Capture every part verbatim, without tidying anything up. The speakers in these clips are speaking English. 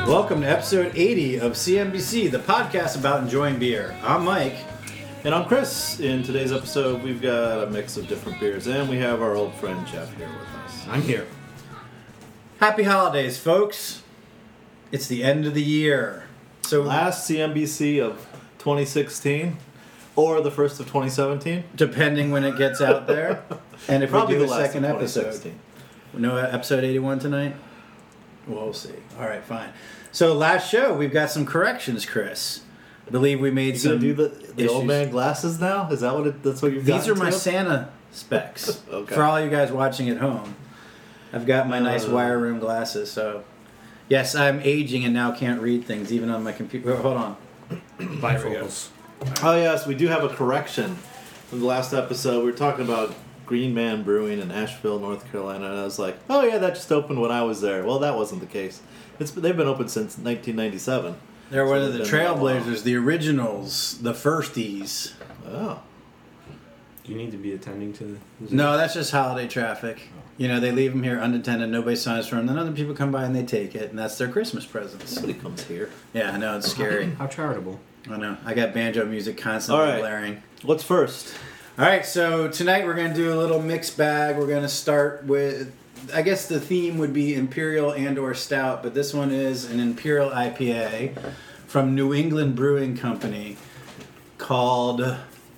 Welcome to episode eighty of C N B C, the podcast about enjoying beer. I'm Mike. And I'm Chris. In today's episode, we've got a mix of different beers, and we have our old friend Jeff here with us. I'm here. Happy holidays, folks. It's the end of the year. So Last C N B C of twenty sixteen, or the first of twenty seventeen. depending when it gets out there, and if Probably we do the a last second of episode. twenty sixteen. No episode eighty-one tonight? Well, we'll see. All right, fine. So last show, we've got some corrections, Chris. I believe we made You some gonna do the, the old issues. man glasses now? Is that what it, that's what you've These are gotten my to? Santa specs. Okay. For all you guys watching at home. I've got my nice Uh. wire room glasses, so... Yes, I'm aging and now can't read things, even on my computer. Hold on. Bifocals. Oh yes, we do have a correction from the last episode. We were talking about Green Man Brewing in Asheville, North Carolina, and I was like, "Oh yeah, that just opened when I was there." Well, that wasn't the case. It's they've been open since nineteen ninety-seven. They're one So of the they've been there a while. trailblazers, the originals, the firsties. Oh, Do you need to be attending to the... No, that's just holiday traffic. You know, they leave them here unattended, nobody signs for them, then other people come by and they take it, and that's their Christmas presents. somebody comes here. Yeah, I know, it's scary. How charitable. I know. I got banjo music constantly All right. blaring. What's first? All right, so tonight we're going to do a little mixed bag. We're going to start with, I guess the theme would be Imperial and or Stout, but this one is an Imperial I P A from New England Brewing Company called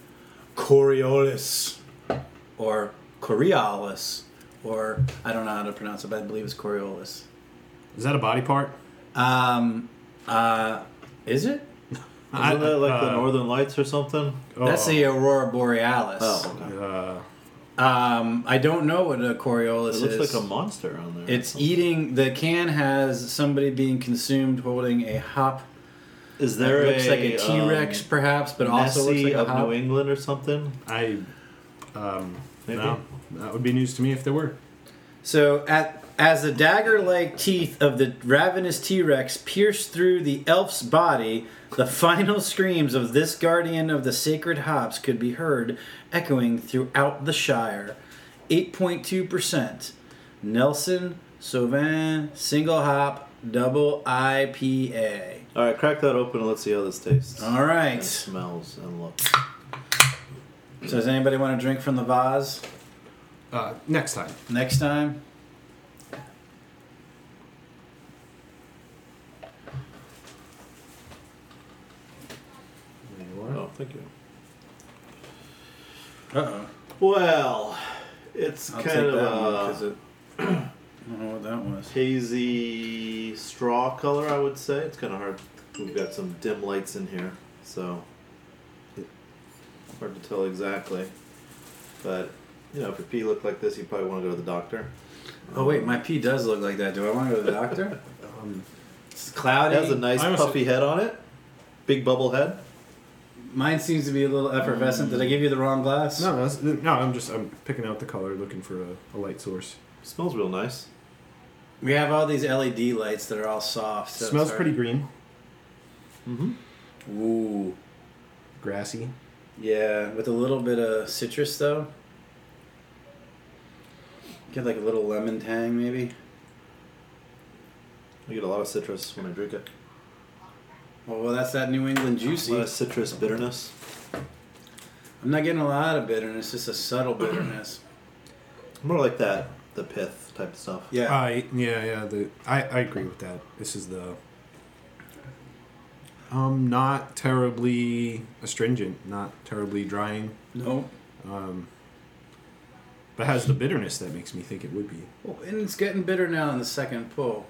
Coriolis, or Coriolis, or I don't know how to pronounce it, but I believe it's Coriolis. Is that a body part? Um, uh, is it? I- Isn't that like the uh, Northern Lights or something? Oh, That's the Aurora Borealis. Oh, okay. Uh, Um, I don't know what a Coriolis It looks is. like a monster on there. It's eating. The can has somebody being consumed holding a hop. Is there It looks a like a T-Rex, um, perhaps, but also looks Nessie like a of hop. New England or something? I... Um, Maybe. no, that would be news to me if there were. So, at as the dagger-like teeth of the ravenous T-Rex pierce through the elf's body, the final screams of this guardian of the sacred hops could be heard echoing throughout the Shire. eight point two percent. Nelson Sauvin Single Hop Double I P A. All right, crack that open and let's see how this tastes. All And right. smells and looks. So does anybody want to drink from the vase Uh, next time. next time? Oh, thank you. Uh-oh. Well, it's I'll kind take of that one a because it... I don't know what that was. hazy straw color, I would say. It's kind of hard. We've got some dim lights in here, so hard to tell exactly. But, you know, if your pee looked like this, you probably want to go to the doctor. Oh wait, my pee does look like that. Do I want to go to the doctor? Um, It's cloudy. It has a nice I was- puffy head on it. Big bubble head. Mine seems to be a little effervescent. Did I give you the wrong glass? no, that's, no, I'm just I'm picking out the color, looking for a, a light source. Smells real nice. We have all these L E D lights that are all soft. So Smells it's pretty hard- green, Mm-hmm. Ooh. grassy. Yeah, with a little bit of citrus though. Get like a little lemon tang maybe. I get a lot of citrus when I drink it. Oh, well, that's that New England A lot juicy. of citrus bitterness. I'm not getting a lot of bitterness, just a subtle bitterness. More like that, the pith type of stuff. Yeah. I yeah yeah the I, I agree with that. This is the um not terribly astringent, not terribly drying, No. um, but has the bitterness that makes me think it would be. Well, and it's getting bitter now in the second pull.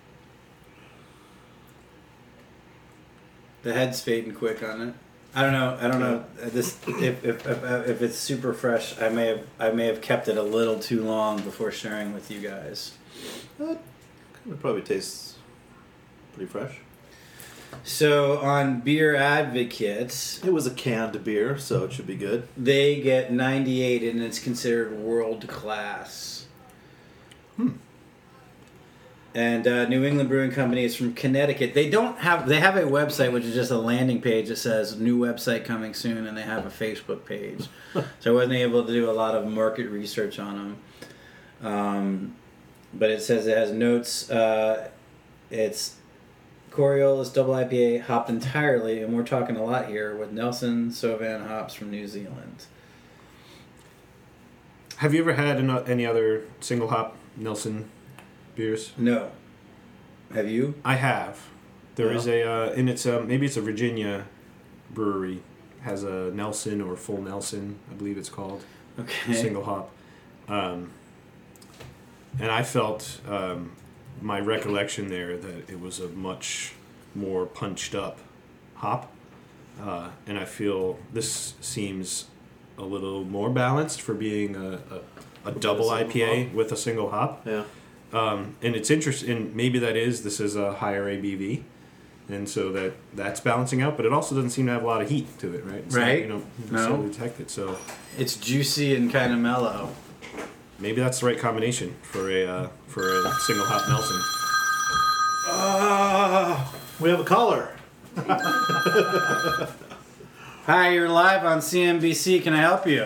The head's fading quick on it. I don't know. I don't know. Uh, This if if, if if it's super fresh, I may have I may have kept it a little too long before sharing with you guys. It probably tastes pretty fresh. So on Beer Advocates, It was a canned beer, so it should be good. they get ninety-eight, and it's considered world class. Hmm. And uh, New England Brewing Company is from Connecticut. They don't have. They have a website which is just a landing page that says "new website coming soon," and they have a Facebook page. So I wasn't able to do a lot of market research on them. Um, but it says it has notes. Uh, it's Coriolis Double I P A hopped entirely, and we're talking a lot here, with Nelson Sauvin hops from New Zealand. Have you ever had an, any other single hop Nelson beers? No. Have you? I have. There Yeah. is a, uh, and it's a, maybe it's a Virginia brewery, has a Nelson or Full Nelson, I believe it's called, Okay. single hop. Um, and I felt um, my recollection there that it was a much more punched up hop. Uh, and I feel this seems a little more balanced for being a, a, a double I P A with a single hop. Yeah. Um, and it's interesting. Maybe that is this is a higher A B V, and so that that's balancing out. But it also doesn't seem to have a lot of heat to it, right? It's not- Right. you don't No. necessarily detect it. So It's juicy and kind of mellow. maybe that's the right combination for a uh, for a single hop Nelson. Ah, we have a caller. Hi, you're live on C N B C. Can I help you?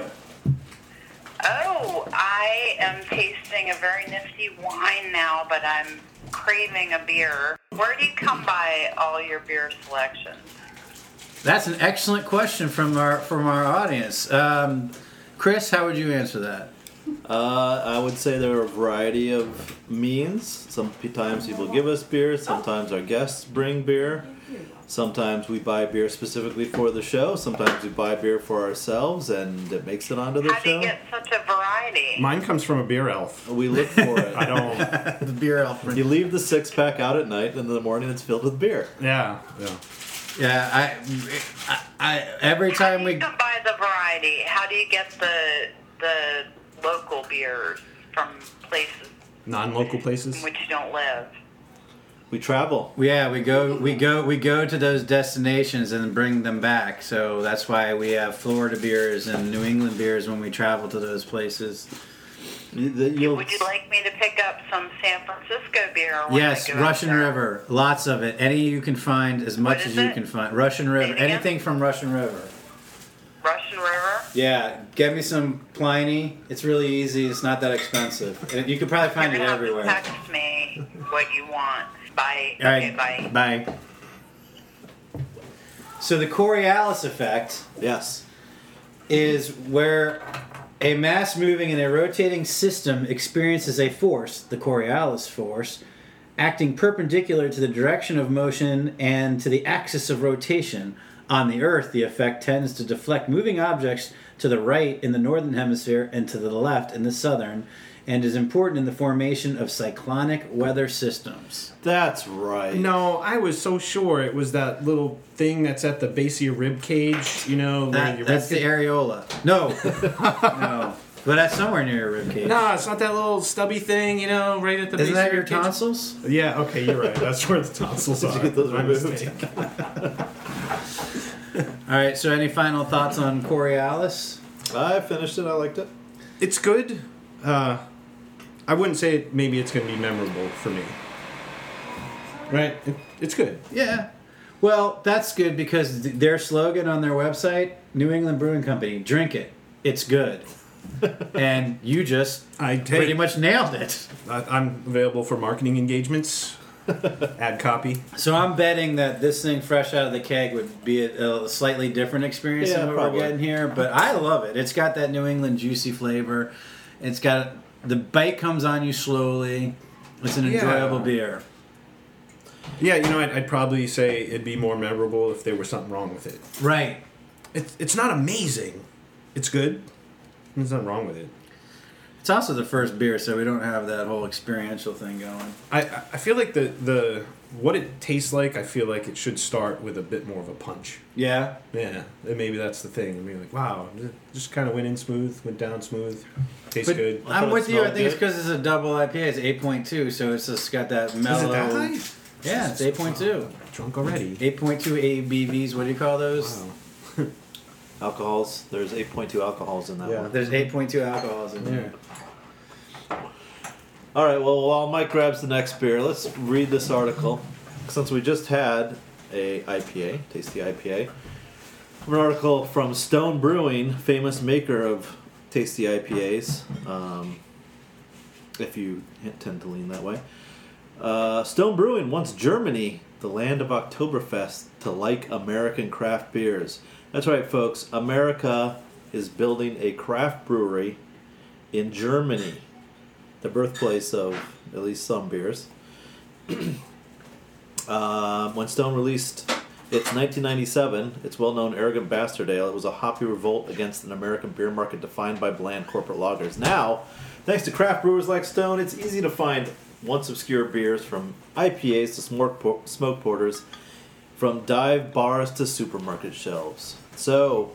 Oh, I am tasting a very nifty wine now, but I'm craving a beer. Where do you come by all your beer selections? That's an excellent question from our from our audience. Um, Chris, how would you answer that? Uh, I would say there are a variety of means. Sometimes people give us beer. Sometimes our guests bring beer. Sometimes we buy beer specifically for the show. Sometimes we buy beer for ourselves, and it makes it onto the How do show. you get such a variety? Mine comes from a beer elf. We look for it. I don't. The beer elf. You leave the six pack out at night, and in the morning it's filled with beer. Yeah. Yeah. Yeah, I, I, I every How time do we. you come by the variety? How do you get the the local beers from places Non-local places. in which you don't live? We travel. Yeah, we go, we go, we go to those destinations and bring them back. So that's why we have Florida beers and New England beers when we travel to those places. You- the- you'll- Would you like me to pick up some San Francisco beer? when Yes, I go Russian there? River, lots of it. Any you can find, as much What as is you it? can find. Russian River, Say it again? anything from Russian River. Russian River? Yeah, get me some Pliny. It's really easy. It's not that expensive. And you could probably find You're it gonna have to everywhere. text me what you want. Bye. All Okay, right, bye. bye. So the Coriolis effect yes. is where a mass moving in a rotating system experiences a force, the Coriolis force, acting perpendicular to the direction of motion and to the axis of rotation. On the Earth, the effect tends to deflect moving objects to the right in the northern hemisphere and to the left in the southern, and is important in the formation of cyclonic weather systems. That's right. No, I was so sure it was that little thing that's at the base of your rib cage. You know, where That, your that's rib the areola. No, no, but that's somewhere near your ribcage. No, it's not that little stubby thing, you know, right at the Isn't base that of your cage. tonsils? Yeah, okay, you're right. That's where the tonsils Did are. you get those My removed? mistake. All right. So, any final thoughts on Coriolis? I finished it. I liked it. It's good. Uh, I wouldn't say it, maybe it's going to be memorable for me. Right? It, it's good. Yeah. Well, that's good because th- their slogan on their website, New England Brewing Company, drink it. It's good. And you just I pretty take, much nailed it. I, I'm available for marketing engagements. Add copy. So I'm betting that this thing fresh out of the keg would be a, a slightly different experience Yeah, than what probably. we're getting here. But I love it. It's got that New England juicy flavor. It's got the bite comes on you slowly. It's an Yeah. enjoyable beer. Yeah, you know, I'd, I'd probably say it'd be more memorable if there was something wrong with it. Right. It's it's not amazing. It's good. There's nothing wrong with it. It's also the first beer, so we don't have that whole experiential thing going. I, I feel like the, the what it tastes like, I feel like it should start with a bit more of a punch. Yeah. Yeah, and maybe that's the thing. I mean, like, wow, it just kind of went in smooth, went down smooth, tastes But good. I thought I'm it with you. I smelled think it's good. because it's a double I P A. It's eight point two, so it's just got that mellow. Is it that high? Yeah, it's eight point two. Drunk already. eight point two A B Vs. What do you call those? Wow. Alcohols. There's eight point two alcohols in that Yeah. one. There's eight point two alcohols in there. All right. Well, while Mike grabs the next beer, let's read this article. Since we just had a I P A, tasty I P A, an article from Stone Brewing, famous maker of tasty I P As. Um, if you tend to lean that way. Uh, Stone Brewing wants Germany, the the land of Oktoberfest to like American craft beers. That's right, folks. America is building a craft brewery in Germany, the birthplace of at least some beers. uh, when Stone released its nineteen ninety-seven, its well-known Arrogant Bastard Ale, it was a hoppy revolt against an American beer market defined by bland corporate lagers. Now, thanks to craft brewers like Stone, it's easy to find once obscure beers, from I P As to smoke, por- smoke porters, from dive bars to supermarket shelves. So,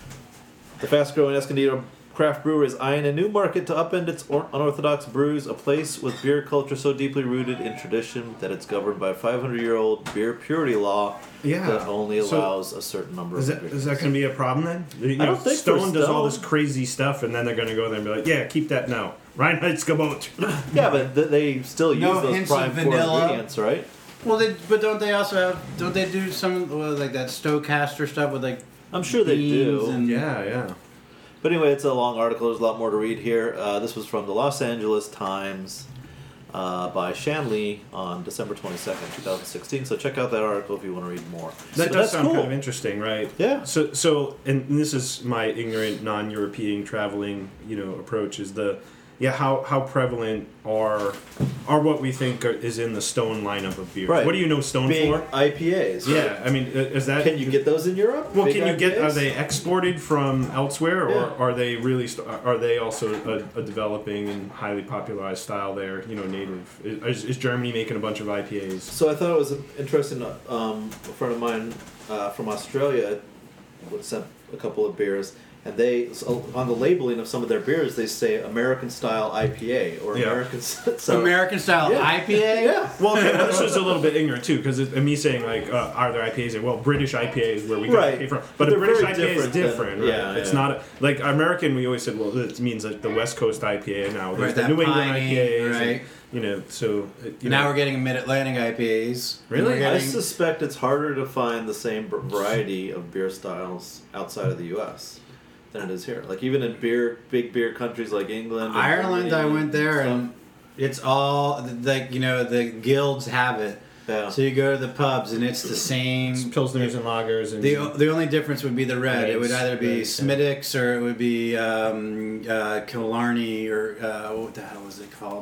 the fast-growing Escondido craft brewery is eyeing a new market to upend its or- unorthodox brews, a place with beer culture so deeply rooted in tradition that it's governed by a five hundred year old beer purity law Yeah. that only So, allows a certain number Is of that, beers. is that going to be a problem then? You I know, don't think for Stone does all Stone. this crazy stuff, and then they're going to go there and be like, "Yeah, keep that now." Reinheitsgebot. Yeah, but th- they still use No those hints of prime core vanilla. ingredients, right? Well, they, but don't they also have? Don't they do some uh, like that Stonecaster stuff with like? I'm sure they beans do. And, Yeah, yeah. But anyway, it's a long article. There's a lot more to read here. Uh, this was from the Los Angeles Times uh, by Shan Lee on December twenty-second, twenty sixteen. So check out that article if you want to read more. That So does that's sound cool. kind of interesting, right? Yeah. So, so, and this is my ignorant, non-European traveling, you know, approach. Is the, yeah, how how prevalent are are what we think are, is in the Stone lineup of beers? Right. What do you know Stone Big for? I P As. Yeah, I mean, i- is that Can you get those in Europe? Well, Big can you get? I P As? Are they exported from elsewhere, or Yeah. are they really? St- are they also a, a developing and highly popularized style there? You know, native. Is, is Germany making a bunch of I P As? So I thought it was interesting. Um, a friend of mine uh, from Australia would sent a couple of beers, and they so on the labeling of some of their beers they say American style I P A or Yeah. American. So, American style yeah. I P A. Yeah. Well, okay, well, this was a little bit ignorant too, because me saying like, uh, are there I P As? And, well, British I P A is where we got Right. I P A from, But but a they're British very I P A is different than- different. Right? yeah, It's yeah. not a, like American. We always said, well, it means like the West Coast I P A now. There's Right, the that New England piney, I P As, and, right. you know. So uh, you Now know, we're getting Mid-Atlantic I P As. Really? We're I getting- suspect it's harder to find the same v- variety of beer styles outside of the U S than it is here. Like even in beer, big beer countries like England, and Ireland, I Germany went there stuff. and it's all like you know the guilds have it. yeah. So you go to the pubs and it's the same. it's Pilsners and lagers and The, the only difference would be the red. It would Reds, either be reds, yeah. Smithwick's or it would be um, uh, Killarney or uh, what the hell was it called?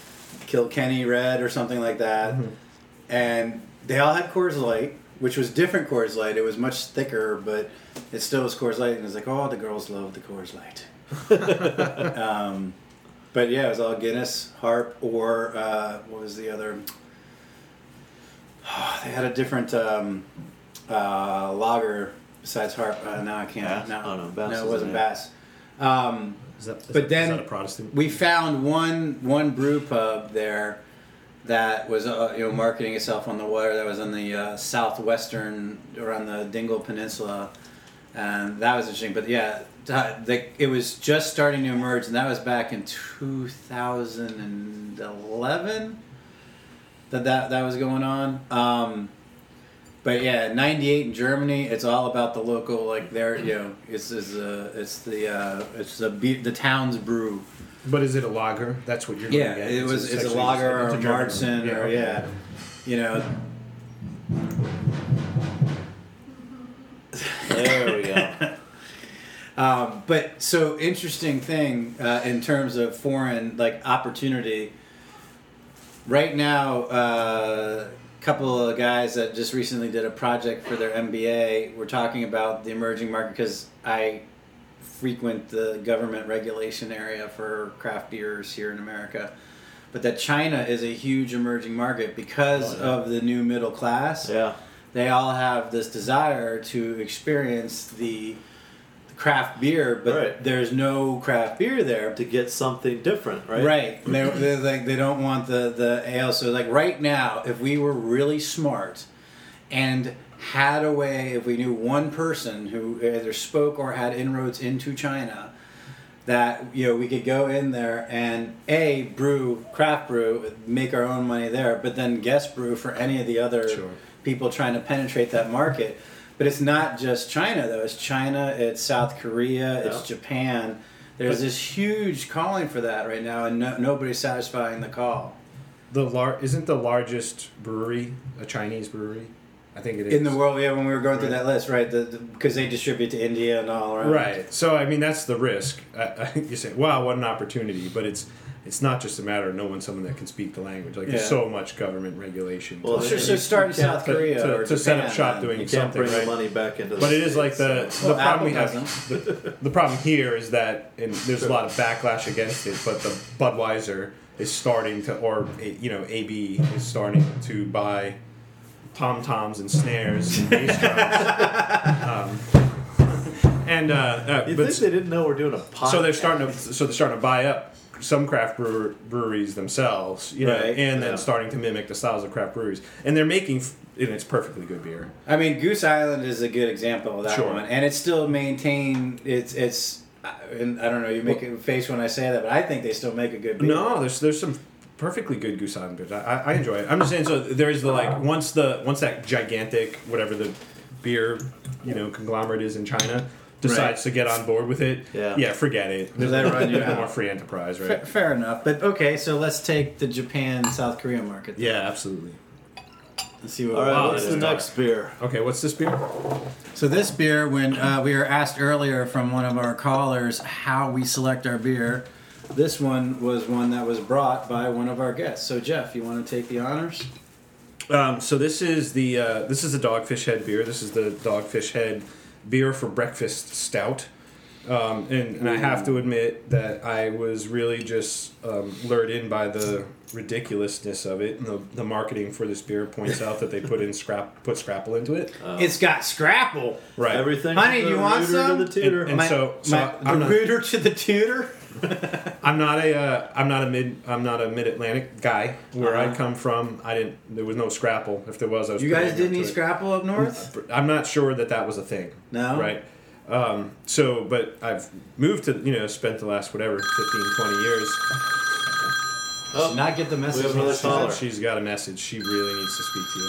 Kilkenny Red or something like that. Mhm. And they all had Coors Light, which was different Coors Light. It was much thicker, but it still was Coors Light. And it's like, oh, the girls love the Coors Light. um, but yeah, it was all Guinness, Harp, or uh, what was the other? They had a different um, uh, lager besides Harp. Uh, now I can't. Bass? No, Oh, no, Bass no, it is wasn't in it. Bass. Um, Is that, is But that, then is that a Protestant? we found one one brew pub there that was uh, you know marketing itself on the water. That was on the uh, southwestern around the Dingle Peninsula, and that was interesting. But yeah, t- the, it was just starting to emerge, and that was back in two thousand eleven that that that was going on. Um, But yeah, ninety-eight in Germany, it's all about the local, like there, you know, it's is uh, it's the uh, it's the be- the town's brew. But is it a lager? That's what you're. Yeah, gonna get. it was it's a actually- lager or it's a a German Marzen one. or okay. yeah, you know. There we go. Um, but so interesting thing uh, in terms of foreign like opportunity. Right now, uh, a couple of guys that just recently did a project for their M B A were talking about the emerging market because I frequent the government regulation area for craft beers here in America. But that China is a huge emerging market because Oh, yeah. of the new middle class. Yeah. They all have this desire to experience the craft beer, but Right. there's no craft beer there. To get something different, right? Right. They're, they're like they don't want the the ale. So like right now, if we were really smart and had a way, if we knew one person who either spoke or had inroads into China, that you know we could go in there and a brew craft brew, make our own money there, but then guest brew for any of the other Sure. people trying to penetrate that market. But it's not just China though. It's China, it's South Korea, it's Yeah. Japan. There's this huge calling for that right now, and no, nobody's satisfying the call. the lar- isn't the largest brewery a Chinese brewery? I think it is. In the world, yeah, when we were going through that list, right? Because the, because they distribute to India and all around. Right. So, I mean, that's the risk. I, I, you say, wow, what an opportunity. But it's it's not just a matter of knowing someone that can speak the language. Like, there's Yeah. so much government regulation. Well, Well, it- sure, so you- start in you can't South to- Korea to- or to set up Japan, shop then. doing You can't something, bring right? the money back into the But it is like States, the so- the Well, problem we Apple have. The, the problem here is that and there's a lot of backlash against it, but the Budweiser is starting to, or you know, A B is starting to buy tom toms and snares and bass drums. Um, and uh, uh, You but think they didn't know we're doing a podcast? so they're starting to so they're starting to buy up some craft brewer, breweries themselves, you know, Right. and then Yeah. starting to mimic the styles of craft breweries, and they're making f- and it's perfectly good beer. I mean, Goose Island is a good example of that Sure. one, and it's still maintained. It's it's. And I don't know. You make a face when I say that, but I think they still make a good beer. No, there's there's some perfectly good Goose Island beers. I, I, I enjoy it. I'm just saying. So there is the like once the once that gigantic whatever the beer you know conglomerate is in China decides Right. to get on board with it. Yeah. yeah, forget it. There's they no run you no out? more free enterprise, Fa- right? fair enough. But okay, so let's take the Japan South Korea market. Yeah, absolutely. Let's see what. All right, Wow, what's that the is next beer? Okay, what's this beer? So this beer, when uh, we were asked earlier from one of our callers how we select our beer, this one was one that was brought by one of our guests. So Jeff, you want to take the honors? Um, so this is the uh, this is a Dogfish Head beer. This is the Dogfish Head beer for breakfast stout. Um, and, and I have to admit that I was really just um, lured in by the ridiculousness of it. And the, the marketing for this beer points out that they put in scrap put scrapple into it. It's got Scrapple. Right. Everything. Honey, from you the want rooter some? To the tutor. And- and My- so- so my- I'm the not- rooter to the tutor. I'm not a uh, I'm not a mid I'm not a mid Atlantic guy. Where I Uh-huh. come from, I didn't. There was no scrapple. If there was, I was. You pretty guys didn't eat ignorant to it. Scrapple up north? I'm not sure that that was a thing. No? Right. Um, so, but I've moved to, you know, spent the last, whatever, fifteen, twenty years. Oh, Did not get the message. we have another She's- caller. She's got a message. She really needs to speak to you.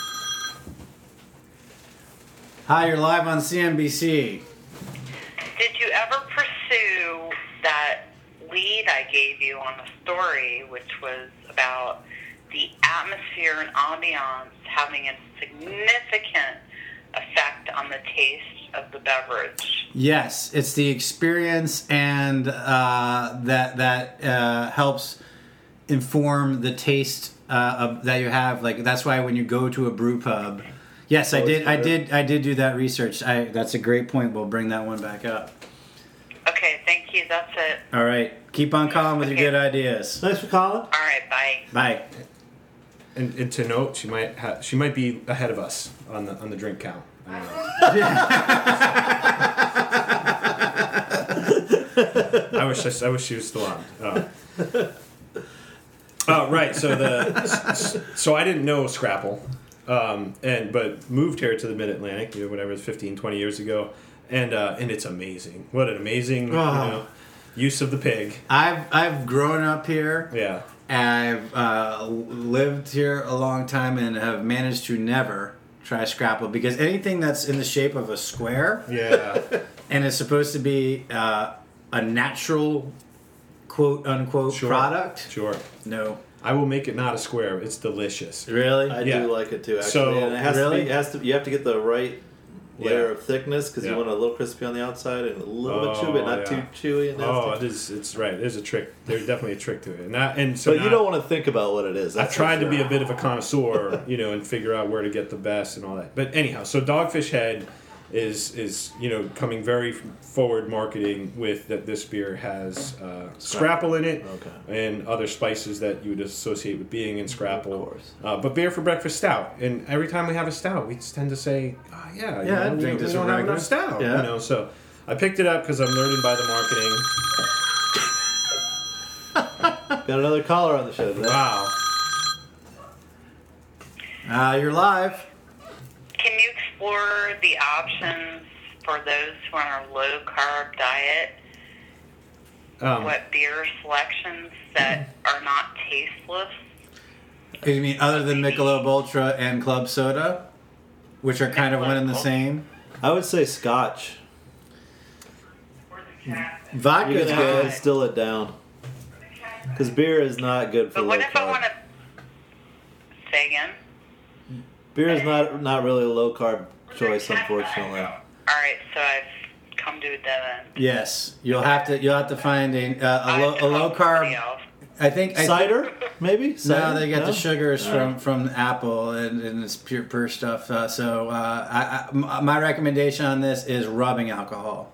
Hi, you're live on C N B C. Did you ever pursue that lead I gave you on the story, which was about the atmosphere and ambiance having a significant effect on the taste of the beverage? Yes, it's the experience and uh, that that uh, helps inform the taste uh, of, that you have. Like that's why when you go to a brew pub, yes, I Oh, did, it's I better. did, I did do that research. I, that's a great point. We'll bring that one back up. Okay, thank you. That's it. All right, keep on calling with your good ideas. Thanks for calling. All right, bye. Bye. And, and to note, she might ha- she might be ahead of us on the on the drink count. I don't know. I wish I, I wish she was still on. Oh. Oh, right. So the so I didn't know Scrapple, um, and but moved here to the Mid Atlantic, you know, whatever, fifteen, twenty years ago, and uh, and it's amazing. What an amazing Oh. you know, use of the pig. I've I've grown up here. Yeah. I've uh, lived here a long time and have managed to never try Scrapple because anything that's in the shape of a square Yeah. and is supposed to be uh, a natural, quote unquote, Sure. product. Sure. No. I will make it not a square. It's delicious. Really? I Yeah. do like it too. Actually, So, and it has really? to be. It has to. You have to get the right layer Yeah. of thickness because Yeah. you want it a little crispy on the outside and a little bit chewy, Oh, but not yeah. too chewy and nasty. Oh, it is. It's right. There's a trick. There's definitely a trick to it. And that, and so but you now- don't want to think about what it is. I That's tried for to be sure. a bit of a connoisseur, you know, and figure out where to get the best and all that. But anyhow, so Dogfish Head is is you know coming very forward marketing with that this beer has uh, Scrapple in it Okay. and other spices that you would associate with being in Scrapple. Of course. Uh, but beer for breakfast stout, and every time we have a stout, we just tend to say, oh, yeah, you Yeah, know, I'd we, drink we this don't for have enough breakfast. stout, Yeah. you know. So I picked it up because I'm learning by the marketing. Got another caller on the show today. Wow. Uh, you're live. Can you explore the options for those who are on a low carb diet? Um, What beer selections that are not tasteless? You mean other than Michelob Ultra and Club Soda, which are kind of one and the same? I would say Scotch. Vodka's You're gonna have good. to distill it down because beer is not good for But low what if I carb. want to? Say again? Beer is not not really a low carb choice, unfortunately. All right, so I've come to a dead end. Yes, you'll have to you'll have to find a uh, a, I low, have a to low call somebody carb. else. I think I Cider, maybe. No, Cider? they got No? the sugars All from, right. from Apple and, and it's pure pure stuff. Uh, so uh, I, I, m- my recommendation on this is rubbing alcohol.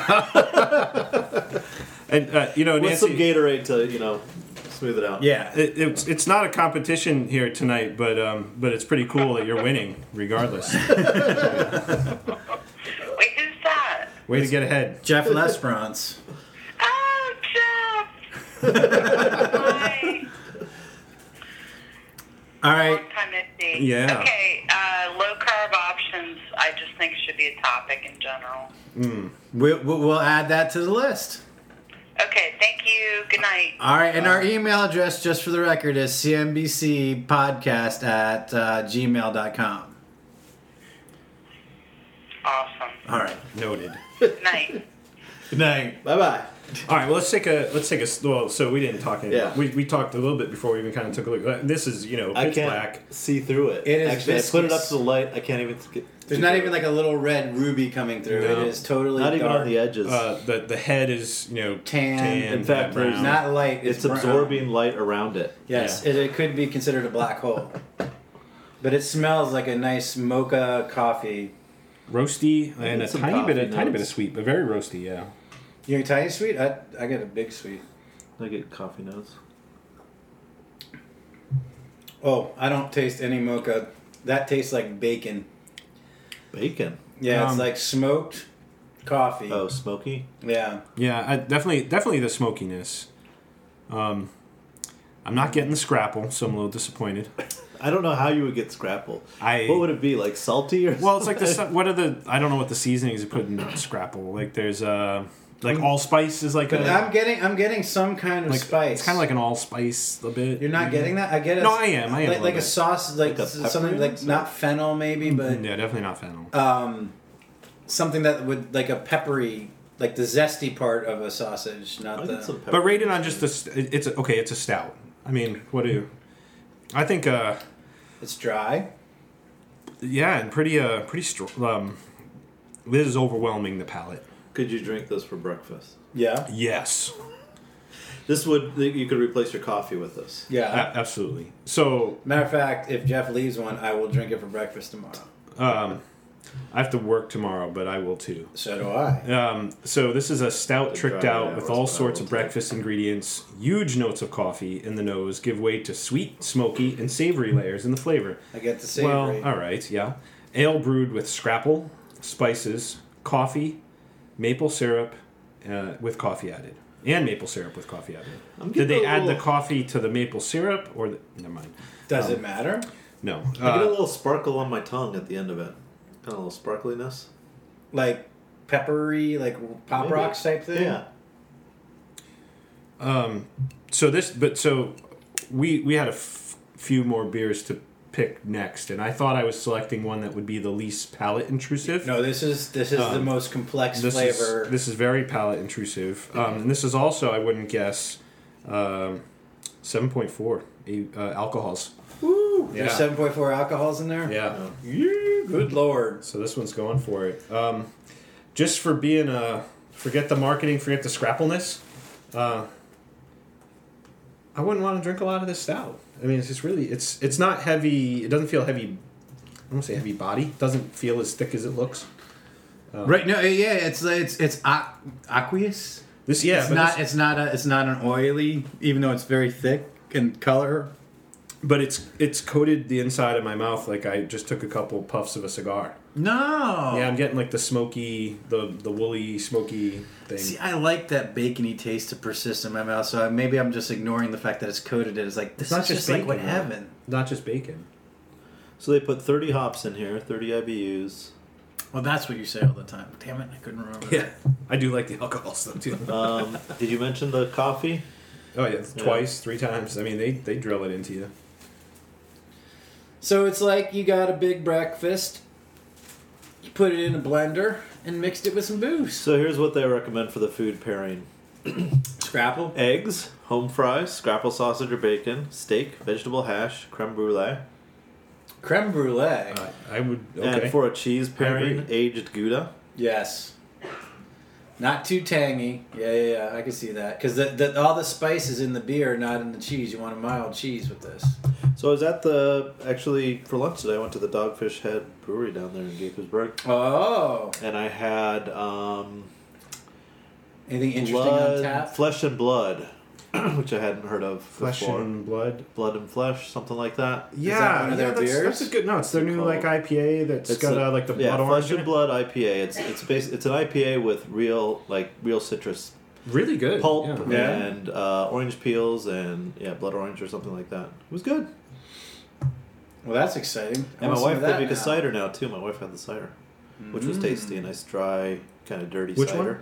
And uh, you know, With Nancy, some Gatorade to you know smooth it out. Yeah, it, it's it's not a competition here tonight, but um, but it's pretty cool that you're winning regardless. Wait, who's that? Way to get ahead. Jeff Lesperance. Oh, Jeff! Hi. All Long right, time no see. Yeah. Okay, uh, low carb options, I just think should be a topic in general. we'll, we'll add that to the list. Okay, thank you. Good night. All right, and our email address, just for the record, is c n b c podcast at uh, gmail dot com. Awesome. All right. Noted. Good night. Good night. Bye bye. All right, well, let's take a let's take a well. So we didn't talk. Any, Yeah. we we talked a little bit before we even kind of took a look. Uh, This is you know I pitch can't black. see through it. It is Actually, I put it up viscous. to the light. I can't even. Get, There's not even like a little red ruby coming through. No. It is totally not even dark. on the edges. Uh, the the head is you know Tan. In fact, brown. there's Not light. It's, it's brown. absorbing light around it. Yes, Yeah. it, it could be considered a black hole. But it smells like a nice mocha coffee. roasty and a Get some tiny bit of coffee tiny bit of notes. sweet, but very roasty. Yeah. You get a tiny sweet? I, I get a big sweet. I get coffee notes. Oh, I don't taste any mocha. That tastes like bacon. Bacon. Yeah, it's Um, like smoked coffee. Oh, smoky. Yeah. Yeah, I, definitely definitely the smokiness. Um, I'm not getting the scrapple, so I'm a little disappointed. I don't know how you would get scrapple. I What would it be like? Salty or? well, it's like the se- what are the I don't know what the seasonings you put in scrapple. Like there's uh like allspice is like But a I'm getting I'm getting some kind of like spice. It's kind of like an allspice a bit. You're not getting that? I get it. No, I am, I am a Like, little like a bit. sauce, like, Like a s- something pepper like sauce? not fennel maybe, but Yeah, definitely not fennel. um, something that would like a peppery, like the zesty part of a sausage, not I the. get some pepper. But rated on just this, it- it's a, okay. It's a stout. I mean, what do you? I think uh It's dry. yeah, and pretty uh pretty str- um. This is overwhelming the palate. Could you drink this for breakfast? Yeah. Yes, This would you could replace your coffee with this. a- Yeah. absolutely. So Matter of fact, if Jeff leaves one, I will drink it for breakfast tomorrow. um, I have to work tomorrow, but I will too. So do I. Um, so this is a stout The tricked dry out with hours, all but I sorts will of take breakfast ingredients. Huge notes of coffee in the nose give way to sweet, smoky, and savory layers in the flavor. I get the savory. Well, all right, yeah. Ale brewed with scrapple, spices, coffee, maple syrup, uh, with coffee added, and maple syrup with coffee added. I'm Did getting they a add the little- coffee to the maple syrup, or the, never mind? Does um, it matter? No. I get a Uh, little sparkle on my tongue at the end of it. Kind of a little sparkliness. Like peppery, like pop Maybe. rocks type thing? Yeah. Um, so this, but so we we had a f- few more beers to pick next, and I thought I was selecting one that would be the least palate intrusive. No, this is this is the Um, most complex this flavor. is this is very palate intrusive, um, and this is also I wouldn't guess um, seven point four uh, alcohols. Woo! Yeah. There's seven point four alcohols in there? Yeah. Yeah, good lord. So this one's going for it. Um, just for being a forget the marketing, forget the scrappleness. Uh, I wouldn't want to drink a lot of this stout. I mean, it's just really it's it's not heavy. It doesn't feel heavy. I don't want to say heavy body. It doesn't feel as thick as it looks. Um, Right, no, yeah, it's it's it's aqu- aqueous. This yeah, it's but not this- it's not a it's not an oily, even though it's very thick in color. but it's it's coated the inside of my mouth like I just took a couple puffs of a cigar. No. Yeah, I'm getting like the smoky, the the woolly smoky thing. See, I like that bacony taste to persist in my mouth, so maybe I'm just ignoring the fact that it's coated. It's like this It's not is just just like what bacon, though. heaven. Not just bacon. So they put thirty hops in here, thirty I B Us. Well, that's what you say all the time. Damn it, I couldn't remember. Yeah, I do like the alcohol stuff too. Um, did you mention the coffee? Oh yeah, twice, three times. I mean, they they drill it into you. So it's like you got a big breakfast, you put it in a blender, and mixed it with some booze. So here's what they recommend for the food pairing: Scrapple. eggs, home fries, scrapple sausage or bacon, steak, vegetable hash, creme brulee, Creme brulee. Uh, I would. Okay. And for a cheese agree. pairing, aged Gouda. Yes. Not too tangy. Yeah, yeah, yeah. I can see that. Because the, the, all the spice is in the beer, not in the cheese. You want a mild cheese with this. So I was at the, actually, for lunch today, I went to the Dogfish Head Brewery down there in Gaithersburg. Oh. And I had um, Anything interesting blood, on tap? Flesh and Blood, which I hadn't heard of Flesh before. and blood. Blood and Flesh, something like that. Yeah, that one of yeah, their that's, beers? that's a good. No, it's their new Called- like I P A that's It's got a- uh, like the yeah, blood orange Flesh in and it. Blood I P A. It's it's basi- it's an I P A with real like real citrus Really good. pulp Yeah. Yeah. and uh, orange peels and yeah, blood orange or something like that. It was good. Well, that's exciting. I And my want some wife of they that make a now. cider now too. My wife had the cider, which was Mm. tasty, a nice dry, kind of dirty Which cider.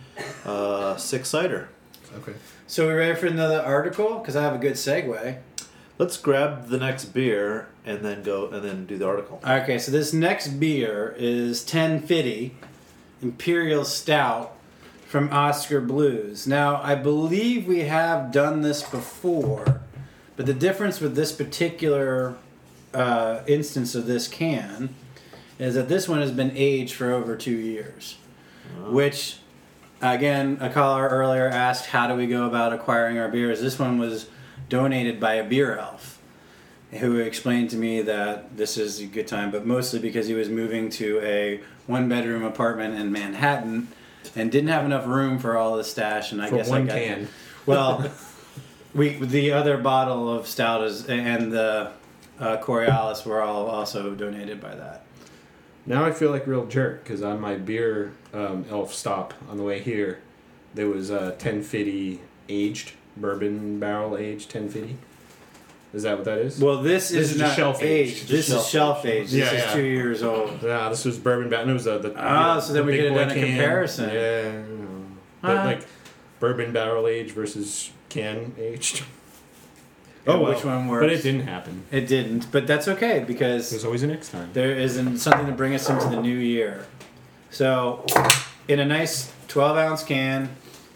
Uh, six cider. Okay. So we ready for another article? Because I have a good segue. Let's grab the next beer and then go and then do the article. Okay, so this next beer is ten fifty Imperial Stout from Oscar Blues. Now, I believe we have done this before, but the difference with this particular uh, instance of this can is that this one has been aged for over two years, Oh. which, again, a caller earlier asked, how do we go about acquiring our beers? This one was donated by a beer elf who explained to me that this is a good time, but mostly because he was moving to a one-bedroom apartment in Manhattan and didn't have enough room for all the stash. And I For guess one I got can. Well, we the other bottle of stout is and the uh, Coriolis were all also donated by that. Now I feel like a real jerk because on my beer um, elf stop on the way here, there was a ten fifty aged bourbon barrel aged ten fifty. Is that what that is? Well, this, This is, is just not shelf aged. aged. Just This is shelf shelf aged. This Yeah, is yeah. two years old. Yeah, this was bourbon barrel. It was uh, the Ah, so then the we big could have boy done a can. comparison. Yeah, you know. but Ah. like bourbon barrel aged versus can aged. Yeah, Oh, well. which one works? But it didn't happen. It didn't, but that's okay because There's always a next time. there isn't something to bring us into the new year. So, in a nice twelve ounce can,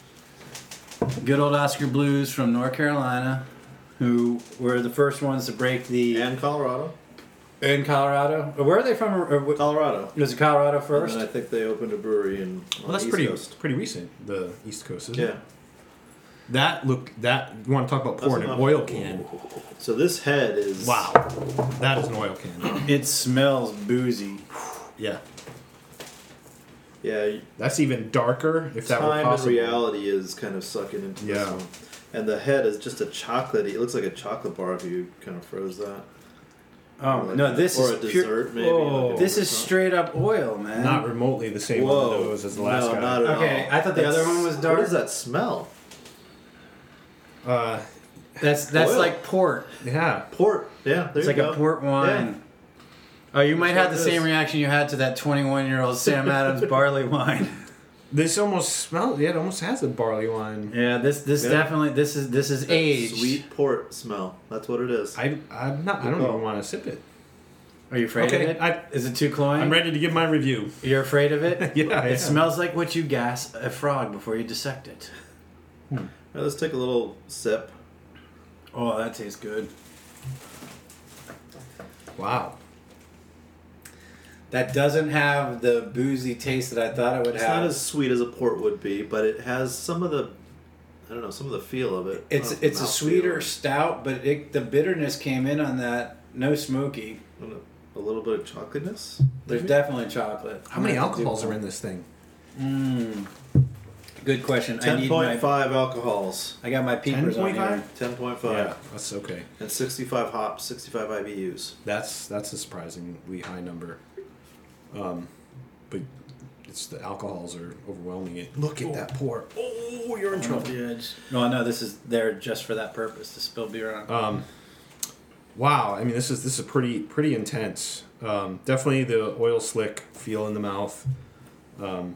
good old Oscar Blues from North Carolina, who were the first ones to break the And Colorado. in Colorado. Where are they from? Or, or, Colorado. was it Colorado first? And then I think they opened a brewery in on Well, that's the East pretty Coast. pretty recent. The East Coast, isn't Yeah. it? That look that you want to talk about That's pouring an enough. oil can? So this head is Wow, that is an oil can. It smells boozy. Yeah, Yeah, that's even darker. If that were time and possible. reality is kind of sucking into this Yeah. one. And the head is just a chocolatey. It looks like a chocolate bar if you kind of froze that. Oh Or like no, a- this or is a pure. dessert maybe. Whoa. like a This is dessert. straight up oil, man. Not remotely the same Whoa. one as the last no, guy. not at all. Okay, I thought the other one was dark. What does that smell? Uh, That's that's Oil. like port. yeah. Port. Yeah, there It's you like go. a port wine. Oh, you might That's have the what it same is. reaction you had to that twenty-one-year-old Sam Adams barley wine. This almost smells. Yeah, it almost has a barley wine. Yeah, this this Yeah. definitely this is this is That aged. Sweet port smell. That's what it is. I I'm not. I don't Oh. even want to sip it. Are you afraid Okay, of it? I- Is it too cloying? I'm ready to give my review. You're afraid of it? Yeah, I am. It smells like what you gas a frog before you dissect it. Now let's take a little sip. Oh, that tastes good. Wow. That doesn't have the boozy taste that I thought it would It's have. not as sweet as a port would be, but it has some of the, I don't know, some of the feel of it. It's I don't know, it's a mouthfeel. sweeter stout, but it, the bitterness came in on that. No smoky. I don't know, a little bit of chocolateness. There's maybe? definitely chocolate. How many alcohols are in this thing? Mmm. Good question. I Ten need point my. five alcohols, I got my peepers on ten point five? here. ten point five, Yeah, that's okay. and sixty-five hops, sixty-five I B Us. That's that's a surprisingly high number. Um, but it's the alcohols are overwhelming it. Look at that pour. Oh, you're in Off trouble. the edge. No, no, this is there just for that purpose to spill beer on. Um, wow. I mean, this is this is pretty pretty intense. Um, definitely the oil slick feel in the mouth. Um,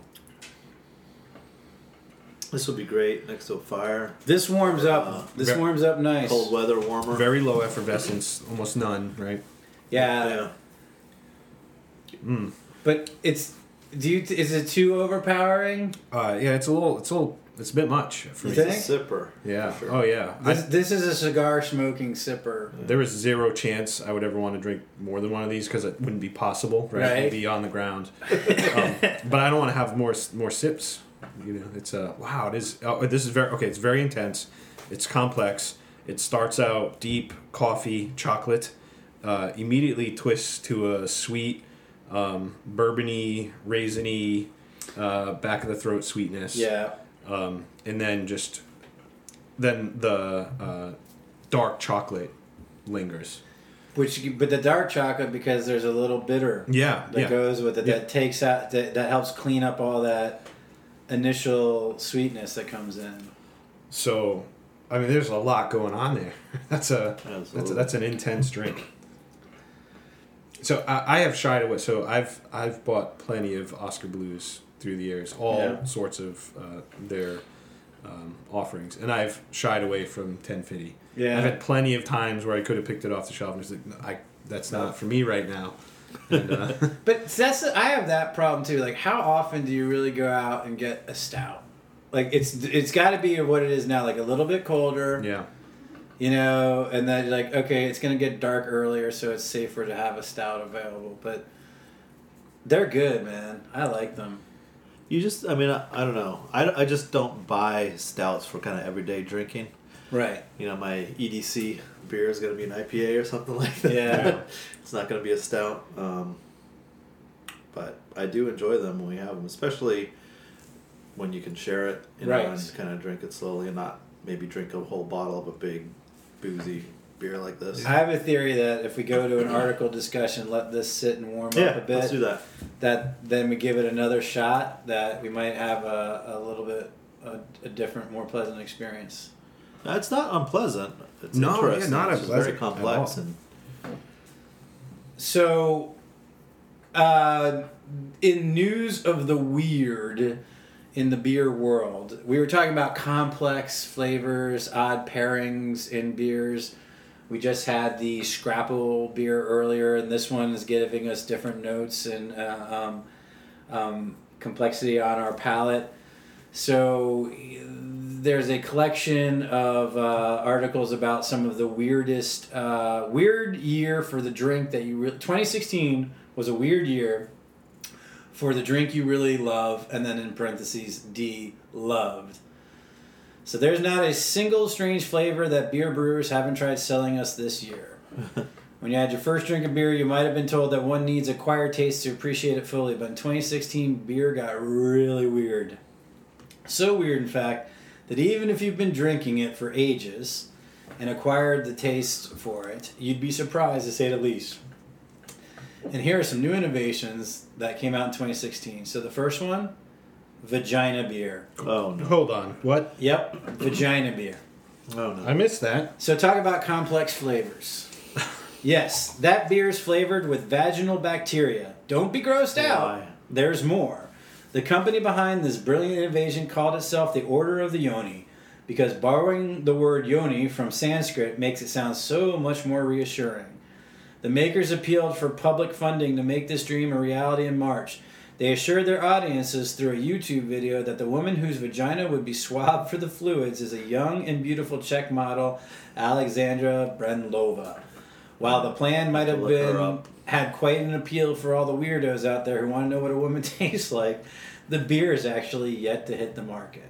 This would be great next to a fire. This warms Uh, up. This ve- warms up nice. Cold weather warmer. very low effervescence, almost none. Right. Yeah, Yeah. Mm. but it's Do you? Is it too overpowering? Uh, yeah, it's a little, it's a little, it's a bit much for You me. think? It's a sipper. Yeah. for sure. Oh yeah. This, I, this is a cigar smoking sipper. there was zero chance I would ever want to drink more than one of these because it wouldn't be possible, right? Right. It'd be on the ground. um, but I don't want to have more more sips. You know, it's a wow. It is. Oh, this is very okay. It's very intense. It's complex. It starts out deep coffee, chocolate, uh, immediately twists to a sweet, um, bourbony, raisiny, uh, back of the throat sweetness. Yeah. Um, and then just then the uh, dark chocolate lingers. Which, but the dark chocolate, because there's a little bitter Yeah, that yeah. goes with it, Yeah. that takes out, that, that helps clean up all that initial sweetness that comes in. So, I mean, there's a lot going on there. That's a that's Absolutely. a, that's an intense drink. So I, I have shied away. So I've I've bought plenty of Oscar Blues through the years, all Yeah. sorts of uh, their um, offerings, and I've shied away from ten fifty. Yeah. I've had plenty of times where I could have picked it off the shelf and just like, "No, I that's not for me right now. And, uh, But that's I have that problem too. Like, how often do you really go out and get a stout? Like, it's it's got to be what it is now, like a little bit colder, yeah. you know, and then like, okay, it's gonna get dark earlier, so it's safer to have a stout available. But they're good, man. I like them. You just, I mean, I, I don't know. I, I just don't buy stouts for kind of everyday drinking. Right. You know, my E D C beer is going to be an I P A or something like that. Yeah. It's not going to be a stout. Um, but I do enjoy them when we have them, especially when you can share it, you know, Right. and kind of drink it slowly and not maybe drink a whole bottle of a big boozy beer like this. I have a theory that if we go to an article discussion, let this sit and warm yeah, up a bit, let's do that. that then we give it another shot, that we might have a, a little bit a, a different, more pleasant experience. No, it's not unpleasant. It's No, yeah, interesting. not it's just unpleasant very at complex all. and So, uh, in news of the weird in the beer world, we were talking about complex flavors, odd pairings in beers. We just had the Scrapple beer earlier, and this one is giving us different notes and uh, um, um, complexity on our palate. So there's a collection of uh, articles about some of the weirdest, uh, weird year for the drink that you really... twenty sixteen was a weird year for the drink you really love, and then in parentheses, D, loved. So there's not a single strange flavor that beer brewers haven't tried selling us this year. When you had your first drink of beer, you might have been told that one needs acquired taste to appreciate it fully, but in twenty sixteen, beer got really weird. So weird, in fact, that even if you've been drinking it for ages and acquired the taste for it, you'd be surprised, to say the least. And here are some new innovations that came out in twenty sixteen. So the first one, vagina beer. oh no, Hold on. What? Yep, vagina beer. oh no. I missed that. So talk about complex flavors. Yes, that beer is flavored with vaginal bacteria. Don't be grossed out. Why? There's more. The company behind this brilliant innovation called itself the Order of the Yoni, because borrowing the word yoni from Sanskrit makes it sound so much more reassuring. The makers appealed for public funding to make this dream a reality in March. They assured their audiences through a YouTube video that the woman whose vagina would be swabbed for the fluids is a young and beautiful Czech model, Alexandra Brendlova. While the plan might have Look her been up. had quite an appeal for all the weirdos out there who want to know what a woman tastes like, the beer is actually yet to hit the market.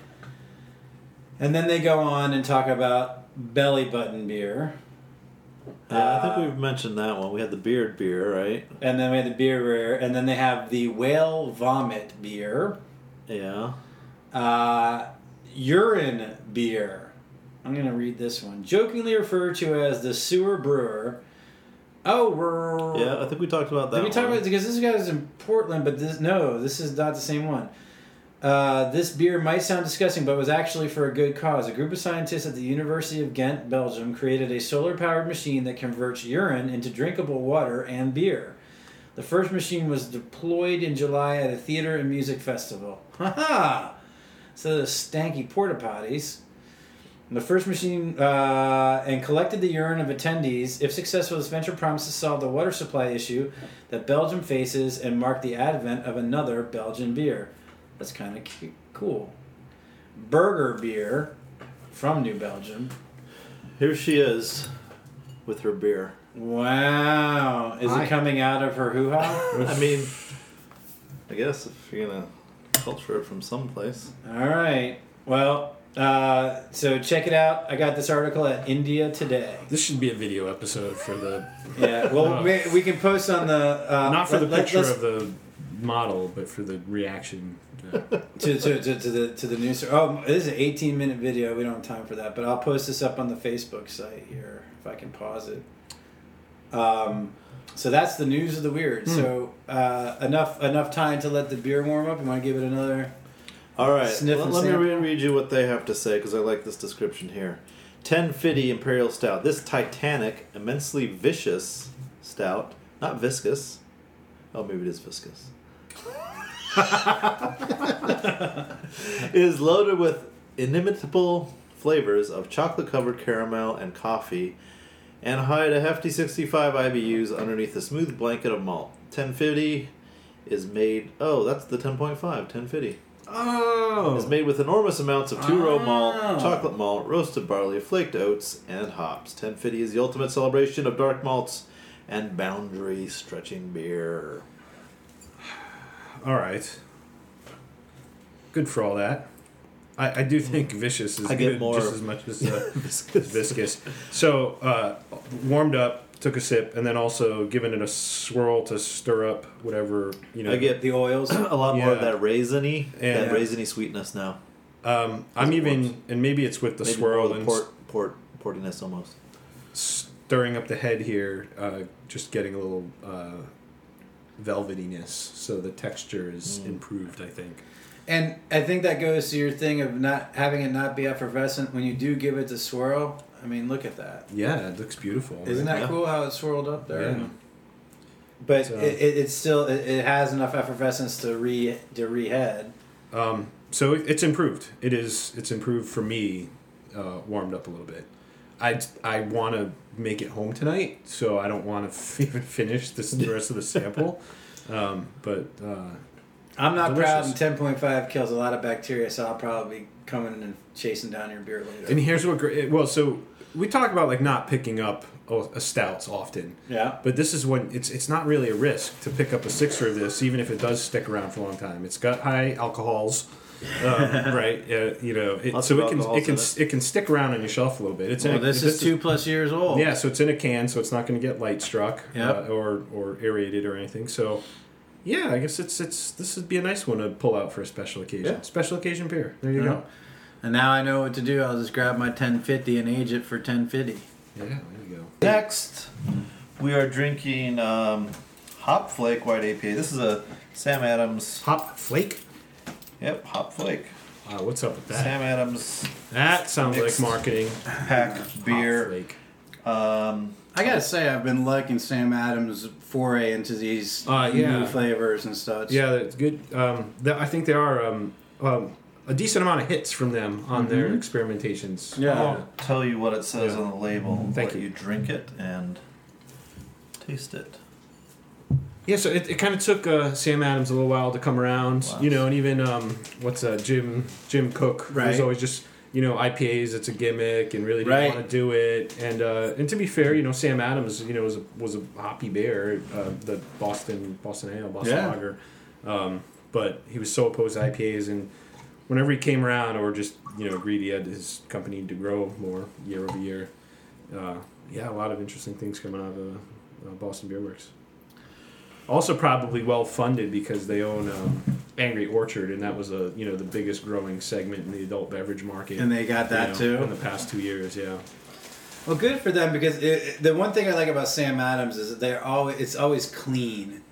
And then they go on and talk about belly button beer. Yeah, I think Uh, we've mentioned that one. We had the beard beer, right? And then we had the beer beer, and then they have the whale vomit beer, Yeah. uh, urine beer. I'm gonna read this one. Jokingly referred to as the sewer brewer. Oh, we're Yeah, I think we talked about that. Did we talk one. about because this guy is in Portland, but this no, this is not the same one. Uh, this beer might sound disgusting, but was actually for a good cause. A group of scientists at the University of Ghent, Belgium, created a solar-powered machine that converts urine into drinkable water and beer. The first machine was deployed in July at a theater and music festival. Ha ha! So the stanky porta potties. The first machine uh, and collected the urine of attendees. If successful, this venture promises to solve the water supply issue that Belgium faces and mark the advent of another Belgian beer. That's kind of cu- cool. Burger beer from New Belgium. Here she is with her beer. Wow. Is Hi. it coming out of her hoo-ha? I mean, I guess if you're going to culture it from someplace. All right. Well, uh, so check it out. I got this article at India Today. This should be a video episode for the Yeah, well, we, we can post on the... Uh, not for the let- let- picture let's- of the model, but for the reaction. Uh, to, to, to, to the to the news. Oh, this is an eighteen minute video. We don't have time for that, but I'll post this up on the Facebook site here if I can pause it. Um, so that's the news of the weird. Hmm. So uh, enough enough time to let the beer warm up. You want to give it another? All right, Sniff let, and let me sample. re- read you what they have to say because I like this description here. ten fifty Imperial Stout. This titanic, immensely vicious stout, not viscous. Oh, maybe it is viscous. is loaded with inimitable flavors of chocolate-covered caramel and coffee and hide a hefty sixty-five I B Us underneath a smooth blanket of malt. ten fifty is made... Oh, that's the ten point five, ten fifty. oh, Is made with enormous amounts of two-row malt, Oh. chocolate malt, roasted barley, flaked oats, and hops. ten fifty is the ultimate celebration of dark malts and boundary-stretching beer. all right. Good for all that. I, I do think vicious is I get good more just as much as uh, Viscous. viscous. So uh, warmed up, took a sip, and then also given it a swirl to stir up whatever you know. I get The oils. a lot more of Yeah. that raisiny, And- that raisiny sweetness now. Um, I'm it even, warms. and maybe it's with the Maybe swirl more of and the port, port, portiness almost. stirring up the head here, uh, just getting a little uh, velvetiness, so the texture is Mm. improved. I think. And I think that goes to your thing of not having it not be effervescent. When you do give it the swirl, I mean, look at that. Yeah, it looks beautiful. Isn't that Yeah. cool how it swirled up there? Yeah. But So- it, it, it's still it, it has enough effervescence to re to rehead. Um, so it- it's improved. It is. It's improved for me. Uh, warmed up a little bit. I I want to make it home tonight, so I don't want to even finish this, the rest of the sample. Um, but uh, I'm not Delicious. proud, and ten point five kills a lot of bacteria, so I'll probably be coming and chasing down your beer later. and here's what. gr- Well, so we talk about like not picking up oh, a stouts often. Yeah. But this is when it's it's not really a risk to pick up a sixer of this, even if it does stick around for a long time. It's got high alcohols, um, right? Uh, you know, it, Lots so of it can alcohols it can in s- it can stick around on your shelf a little bit. It's in Well, a, this is two plus years old. yeah, so it's in a can, so it's not going to get light struck Yep. uh, or or aerated or anything. So. Yeah, I guess it's it's this would be a nice one to pull out for a special occasion. Yeah. Special occasion beer. There you Yeah. go. And now I know what to do. I'll just grab my ten fifty and age it for ten fifty. Yeah, there you go. Next, we are drinking um, Hop Flake White A P A. This is a Sam Adams. Hop flake. Yep, Hop Flake. Uh, what's up with that? Sam Adams That sounds Mixed like marketing. pack Hop beer. flake. Um, I gotta say, I've been liking Sam Adams' foray into these Uh, yeah. new flavors and stuff. Yeah, that's good. Um, th- I think there are um, um, a decent amount of hits from them on their experimentations. Yeah. I'll tell you what it says Yeah. on the label. Thank Let you. you drink it and taste it. Yeah, so it, it kind of took uh, Sam Adams a little while to come around, Wow. you know, and even um, what's uh, Jim Jim Cook Right. was always just you know I P As. It's a gimmick, and really didn't Right. want to do it. And uh, and to be fair, you know, Sam Adams, you know, was a, was a hoppy beer, uh, the Boston Boston Ale, Boston Yeah. Lager, um, but he was so opposed to I P As, and whenever he came around, or just you know agreed he had his company to grow more year over year. Uh, yeah, a lot of interesting things coming out of uh, uh, Boston Beer Works. Also, probably well funded because they own um, Angry Orchard, and that was a you know the biggest growing segment in the adult beverage market. And they got that you know, too. in the past two years. Yeah, Well, good for them because it, it- the one thing I like about Sam Adams is that they're always it's always clean.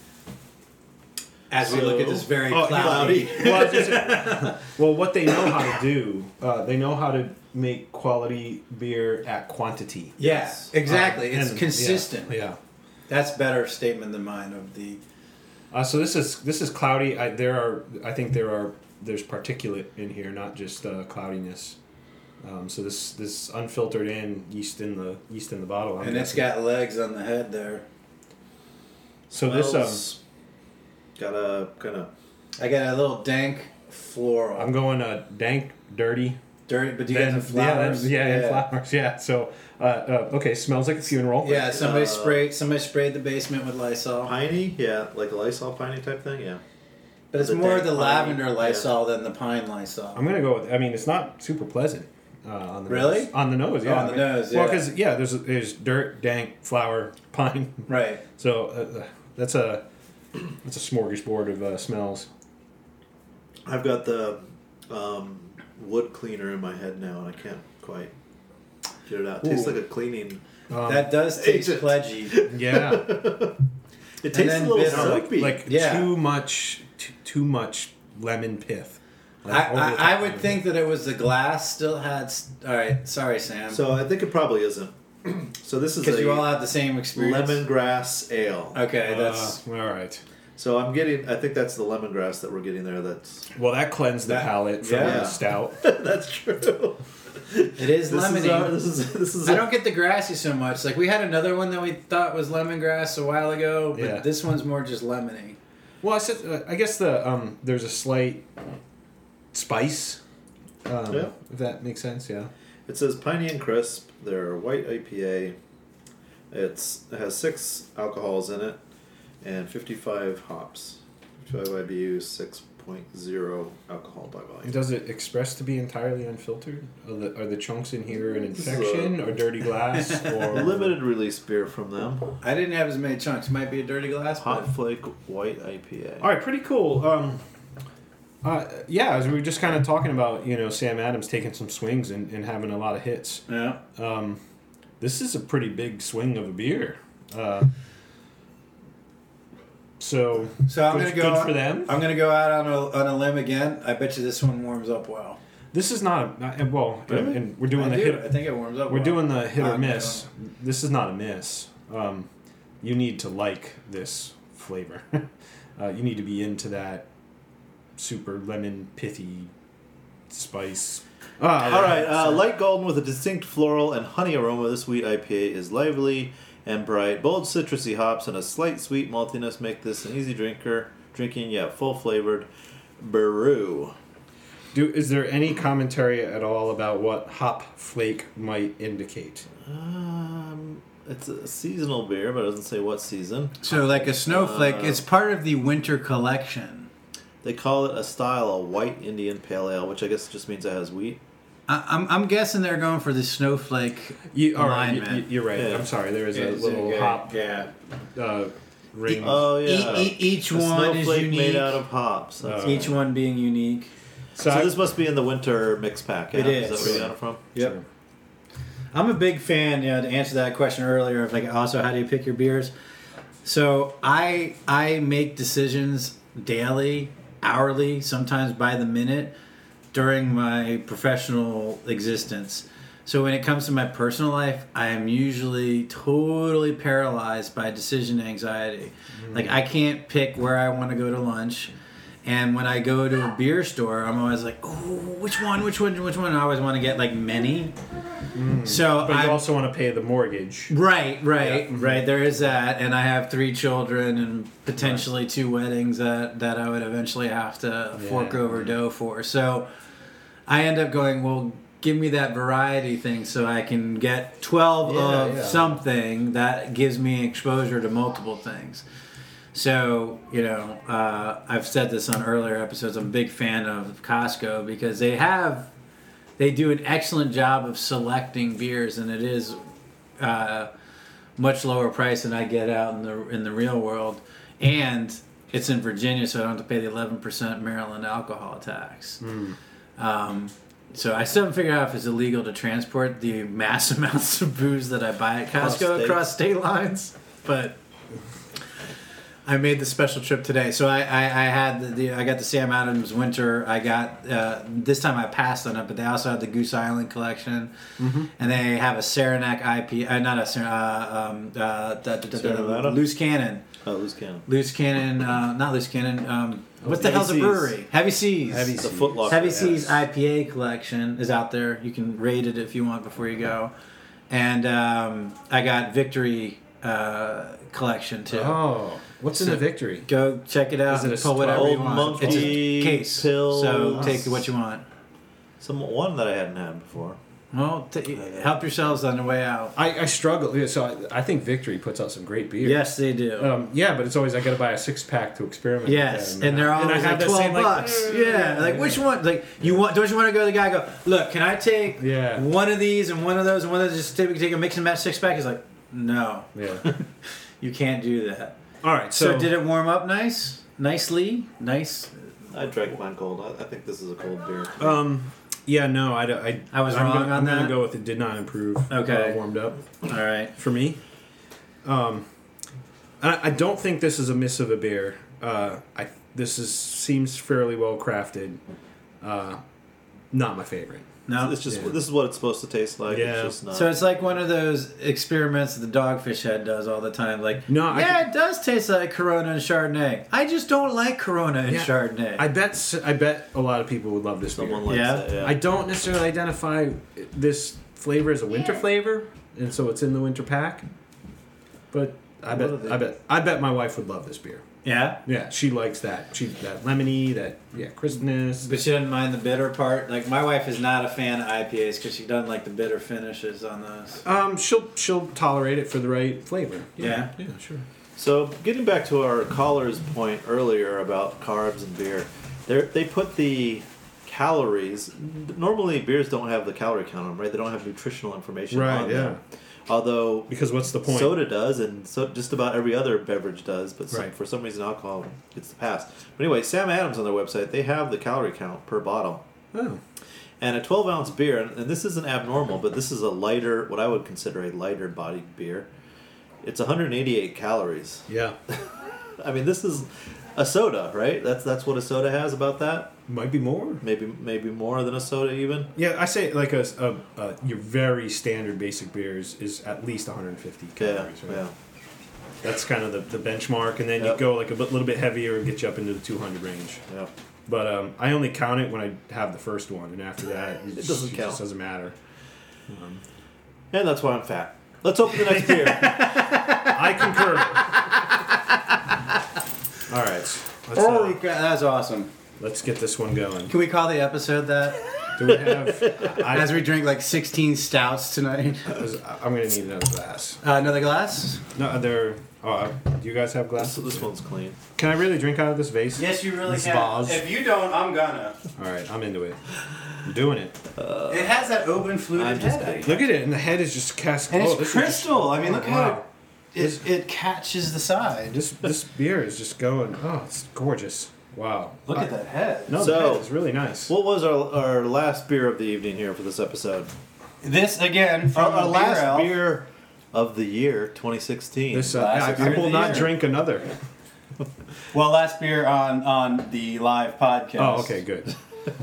As we look at this very Oh, cloudy. well, I was just saying- well, what they know how to do, uh, they know how to make quality beer at quantity. Yeah, exactly. Um, it's and- consistent. Yeah. yeah. That's better statement than mine of the. Uh, so this is this is cloudy. I, there are I think there are there's particulate in here, not just uh, cloudiness. Um, so this this unfiltered in yeast in the yeast in the bottle. I'm And it's guessing. got legs on the head there. so this um, Smells got a kind of I got a little dank floral. I'm going uh, dank, dirty. dirty, but do you then- guys have flowers? Yeah, then- yeah, and flowers. Yeah. So uh, uh, okay, smells like a funeral. Yeah, somebody Uh, sprayed somebody sprayed the basement with Lysol. piney, yeah, like a Lysol piney type thing, yeah. But it's the more dank the pine, lavender yeah. Lysol than the pine Lysol. I'm gonna go with. I mean, it's not super pleasant. Uh, on the Really? nose. On the nose, yeah. Oh, on the I mean- nose, Well, yeah. because yeah, there's there's dirt, dank, flower, pine. Right. So uh, that's a that's a smorgasbord of uh, smells. I've got the um, wood cleaner in my head now, and I can't quite get it out. It tastes Ooh. like a cleaning. Um, That does taste Agent. pledgy. yeah, It tastes then a little bitter. no, like, soapy. like Yeah. too much too, too much lemon pith. Like, I, over the I, top I of would it. think that it was the glass still had. s- All right, sorry, Sam. So I think it probably isn't. So this is Because a you all have the same experience. lemongrass ale. Okay, that's Uh, all right. So I'm getting. I think that's the lemongrass that we're getting there. That's Well, that cleansed the That- palate from yeah. the stout. that's true. it is This lemony. is, our, this is this is. I don't get the grassy so much. Like we had another one that we thought was lemongrass a while ago, but Yeah. this one's more just lemony. Well, I said uh, I guess the um, there's a slight spice. Um, Yeah. If that makes sense, yeah. It says piney and crisp. They're white I P A. It's it has six alcohols in it, and fifty-five hops. fifty-five I B U, six point zero alcohol by volume. Does it express to be entirely unfiltered? Are the, are the chunks in here an This is infection a- or dirty glass or Limited release beer from them. I didn't have as many chunks. Might be a dirty glass, Hot but Flake White I P A. All right, pretty cool. Um, uh, yeah, as we were just kind of talking about, you know, Sam Adams taking some swings and, and having a lot of hits. yeah. Um, this is a pretty big swing of a beer. Uh, so, So I'm good, gonna go. good for them. I'm gonna go out on a on a limb again. I bet you this one warms up well. This is not, a, not and well, and, Really? and we're doing I the do. hit. I think it warms up. We're well. doing the hit or Um, miss. This is not a miss. Um, you need to like this flavor. uh, you need to be into that super lemon pithy spice. Ah, All right, uh, light golden with a distinct floral and honey aroma. This wheat I P A is lively and bright. Bold citrusy hops and a slight sweet maltiness make this an easy drinker, drinking yet full flavored brew. Do is there any commentary at all about what hop flake might indicate? Um, it's a seasonal beer, but it doesn't say what season. So like a snowflake, Uh, it's part of the winter collection. They call it a style, a white Indian pale ale, which I guess just means it has wheat. I, I'm I'm guessing they're going for the snowflake. You, all right, you, alignment. you're right. Yeah. I'm sorry. There is a It's little okay. hop Yeah. uh, ring. Oh yeah, E- e- each a one is snowflake unique. made out of hops. That's Uh, Each one being unique. so I- this must be in the winter mix pack. Yeah? It is. Is that where you got it from? Yep. I'm a big fan, you know, to answer that question earlier of like also how do you pick your beers? So I I make decisions daily, hourly, sometimes by the minute during my professional existence. So when it comes to my personal life, I am usually totally paralyzed by decision anxiety. Like I can't pick where I want to go to lunch. And when I go to a beer store, I'm always like, oh, which one, which one, which one? I always want to get like many. So But I you also want to pay the mortgage. Right, right, Yeah. right. There is that, and I have three children and potentially two weddings that that I would eventually have to fork Yeah. over dough for. So I end up going, well, give me that variety thing so I can get twelve Yeah, of yeah. something that gives me exposure to multiple things. So, you know, uh, I've said this on earlier episodes. I'm a big fan of Costco because they have, they do an excellent job of selecting beers, and it is uh, much lower price than I get out in the in the real world, and it's in Virginia, so I don't have to pay the eleven percent Maryland alcohol tax. Um, so I still haven't figured out if it's illegal to transport the mass amounts of booze that I buy at Across Costco states. across state lines, but. I made the special trip today, so I, I, I had the, the I got the Sam Adams Winter. I got uh, this time I passed on it, but they also have the Goose Island collection, Mm-hmm. and they have a Saranac I P A, uh, not a Sar- uh, um, uh, da, da, da, Sierra da, Nevada? Loose Cannon Oh, loose cannon. Loose Cannon, uh, not Loose Cannon. Um, what the Heavy hell's a Seas. brewery? Heavy Seas. Heavy The Seas. Foot Locker. Heavy yes. Seas I P A collection is out there. You can rate it if you want before you go. And um, I got Victory uh, collection too. Oh, what's in So- the Victory? Go check it out. Is it and a pull whatever you Old want. It's Monkey a case, pills. so take what you want. Some one that I hadn't had before. Well, t- help yourselves on the way out. I, I struggle. Yeah, so I, I think Victory puts out some great beer. Yes, they do. Um, yeah, but it's always I got to buy a six pack to experiment. Yes, with them. and they're I always have like that twelve same, like, bucks. Yeah, like which one? Like you want? Don't you want to go to the guy? And go look. Can I take Yeah. one of these and one of those and one of those? Just take, take a mix and match six pack. He's like, no, Yeah. you can't do that. All right. So, So, did it warm up nice, nicely, nice? I drank mine cold. I, I think this is a cold beer. Um. Yeah. No. I. don't- I, I was I'm wrong gonna, on I'm that? gonna go with it. Did not improve. Okay. Uh, warmed up All right. for me. Um. I, I don't think this is a miss of a beer. Uh. I. This is seems fairly well crafted. Uh. Not my favorite. No. It's just Yeah. this is what it's supposed to taste like. Yeah. It's just not. So it's like one of those experiments that the Dogfish Head does all the time. Like, No, I yeah, it does taste like Corona and Chardonnay. I just don't like Corona and Yeah. Chardonnay. I bet. s- I bet a lot of people would love this beer. someone likes Yeah. that. Yeah. I don't necessarily identify this flavor as a winter flavor, and so it's in the winter pack. But I What bet, are they- I bet, I bet my wife would love this beer. yeah, Yeah, she likes that. She that lemony, that yeah, crispness. but she doesn't mind the bitter part. Like my wife is not a fan of I P As because she doesn't like the bitter finishes on those. Um, she'll she'll tolerate it for the right flavor. Yeah. yeah, sure. So getting back to our caller's point earlier about carbs and beer, they they put the calories. Normally, beers don't have the calorie count on them, right? They don't have nutritional information Right. on Yeah. them. Although Because what's the point? soda does, and so just about every other beverage does, but some, Right. for some reason alcohol gets the pass. But anyway, Sam Adams on their website, they have the calorie count per bottle. Oh. And a twelve ounce beer, and and this isn't abnormal, but this is a lighter, what I would consider a lighter bodied beer. It's one hundred eighty-eight calories. Yeah. I mean, this is a soda, right? That's that's what a soda has about that. Might be more. Maybe maybe more than a soda even. Yeah, I say like a, a, a your very standard basic beer is, is at least one hundred fifty Yeah, calories. Right? yeah. That's kind of the, the benchmark, and then Yep. you go like a bit, little bit heavier and get you up into the two hundred range. Yeah. But um, I only count it when I have the first one, and after that, it, It doesn't just, count. just doesn't matter. Um, And that's why I'm fat. Let's open the next beer. I concur. All right, let's, Holy uh, crap, that's awesome. let's get this one going. Can we call the episode that? Do we have? I, As we drink like sixteen stouts tonight. I'm gonna need another glass. Uh, another glass? No, there. Oh, uh, do you guys have this, glasses? this one's clean. Can I really drink out of this vase? Yes, you really This can. vase. If you don't, I'm gonna. All right, I'm into it. I'm doing it. It has that open fluted I'm just head. Look at it, and the head is just cast. And oh, it's this is just- crystal. I mean, look wow. how it, it, it catches the side. This this beer is just going. Oh, it's gorgeous. Wow. Look at that head. No, So- the head is really nice. What was our our last beer of the evening here for this episode? This again Our, from our the last beer, elf. beer of the year, twenty sixteen. This uh, Last I, beer I of will the not year. drink another. Well, last beer on on the live podcast. Oh, okay, good.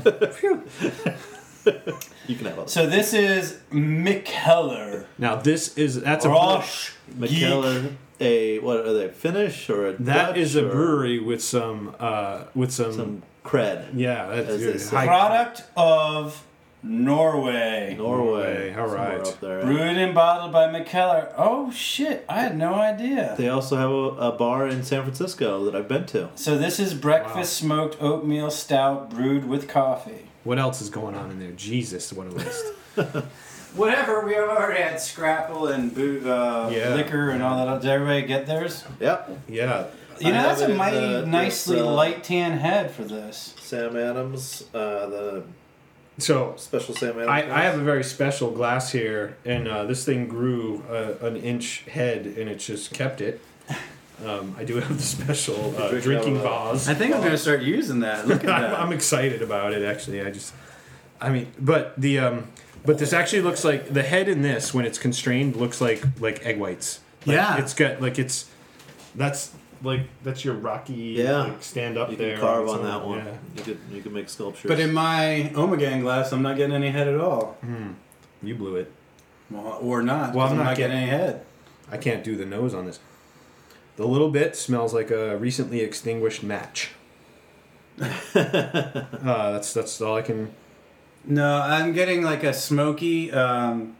You can have a So this is Mikkeller. Now this is that's a Rosh McKellar. A what are they? Finnish or a that Dutch is a or brewery with some uh with some, Some cred. yeah that's as they good. say. High- Product of Norway. Norway. Norway, all somewhere right. Up there. Brewed and bottled by Mikkeller. Oh shit! I had no idea. They also have a, a bar in San Francisco that I've been to. So this is breakfast smoked oatmeal stout brewed with coffee. What else is going on in there? Jesus, what a list. Whatever. We have already had Scrapple and boo, uh, Yeah. liquor and all that. Did everybody get theirs? Yep. Yeah. You know, I that's have a it in mighty the- nicely this, uh, light tan head for this. Sam Adams, uh, the So special Sam Adams. I, I have a very special glass here, and uh, this thing grew uh, an inch head, and it just kept it. Um, I do have the special uh, Drink drinking out of vase. I think I'm going to start using that. Look at I'm, that. I'm excited about it. Actually, I just, I mean, but the um, but this actually looks like the head in this when it's constrained looks like like egg whites. Like, Yeah. it's got like it's that's like that's your rocky Yeah. like, stand up you there. can carve on something. that one. Yeah. You could you could make sculptures. But in my Omegan glass, I'm not getting any head at all. You blew it. Well, or not. Well, 'cause I'm I'm not not getting any head. I can't do the nose on this. The little bit smells like a recently extinguished match. uh, that's that's all I can. No, I'm getting like a smoky. Um,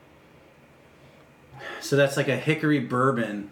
so that's like a hickory bourbon.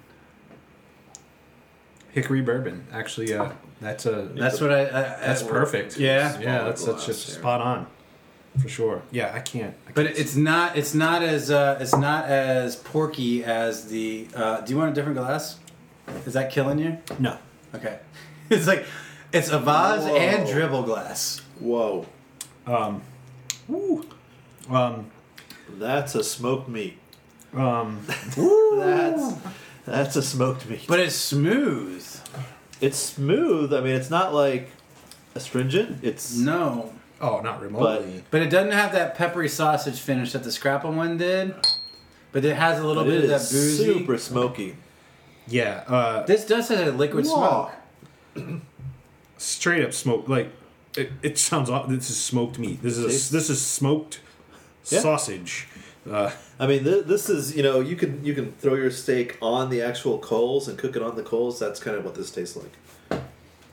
Hickory bourbon. Actually, uh, that's a That's what I. I that's I, perfect. Yeah. Yeah, that's that's glass just here. spot on, for sure. Yeah, I can't. I But can't it's not. It's not as. Uh, it's not as porky as the. Uh, do you want a different glass? Is that killing you? no. Okay. It's like, it's a vase Whoa. and dribble glass. Whoa, Um, woo. Um, that's a smoked meat. um, That's that's a smoked meat. But it's smooth. It's smooth. I mean, it's not like astringent. It's No. oh, not remotely. But it doesn't have that peppery sausage finish that the Scrapple one did. But it has a little but bit it of that is boozy. super smoky. yeah. Uh, This does have a liquid Whoa. smoke. straight up smoke. Like it, it sounds. aw- This is smoked meat. This is Tastes- this is smoked Yeah. sausage. Uh, I mean, th- this is you know you can you can throw your steak on the actual coals and cook it on the coals. That's kind of what this tastes like.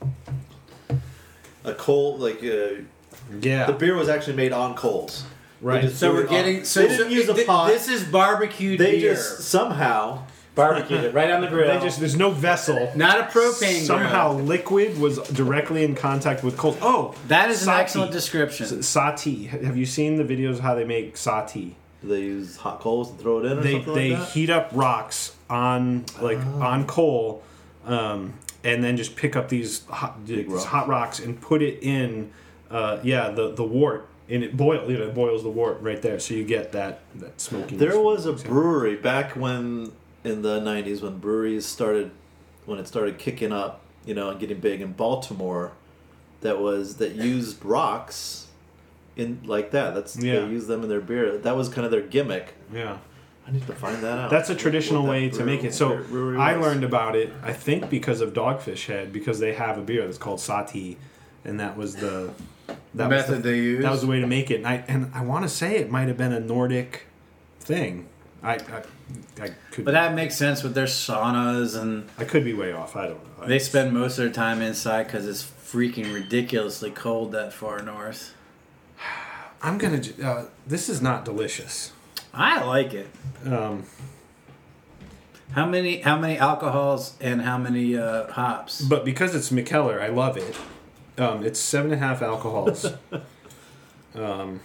A coal like uh, yeah. the beer was actually made on coals. Right. They just So threw we're it getting. on- So they didn't so use a th- pot. This is barbecued They beer. just somehow barbecued it right on the grill. They just there's no vessel. Not a propane Somehow grill. liquid was directly in contact with coals. Oh, That is an sati. excellent description. Sati. Have you seen the videos of how they make sati? do they use hot coals and throw it in or They something they like that. heat up rocks on like on coal, um, and then just pick up these hot these rocks. hot rocks and put it in. Uh, yeah, the the wort and it boil you know it boils the wort right there, so you get that that smokiness. There was a brewery back when in the nineties when breweries started when it started kicking up, you know, and getting big in Baltimore that was that used rocks in like that. That's Yeah. they used them in their beer. That was kind of their gimmick. Yeah. I need to find that out. That's a traditional What that way to make brew- it. So brewery I was. learned about it, I think, because of Dogfish Head, because they have a beer that's called Sati, and that was the that was method the, they used. That was the way to make it, and I and I want to say it might have been a Nordic thing. I I, I could But that makes sense with their saunas, and I could be way off. I don't know. they spend most of their time inside because it's freaking ridiculously cold that far north. I'm gonna. ju- Uh, this is not delicious. I like it. Um, How many? How many alcohols and how many uh, hops? but because it's Mikkeller, I love it. Um, it's seven and a half alcohols. um,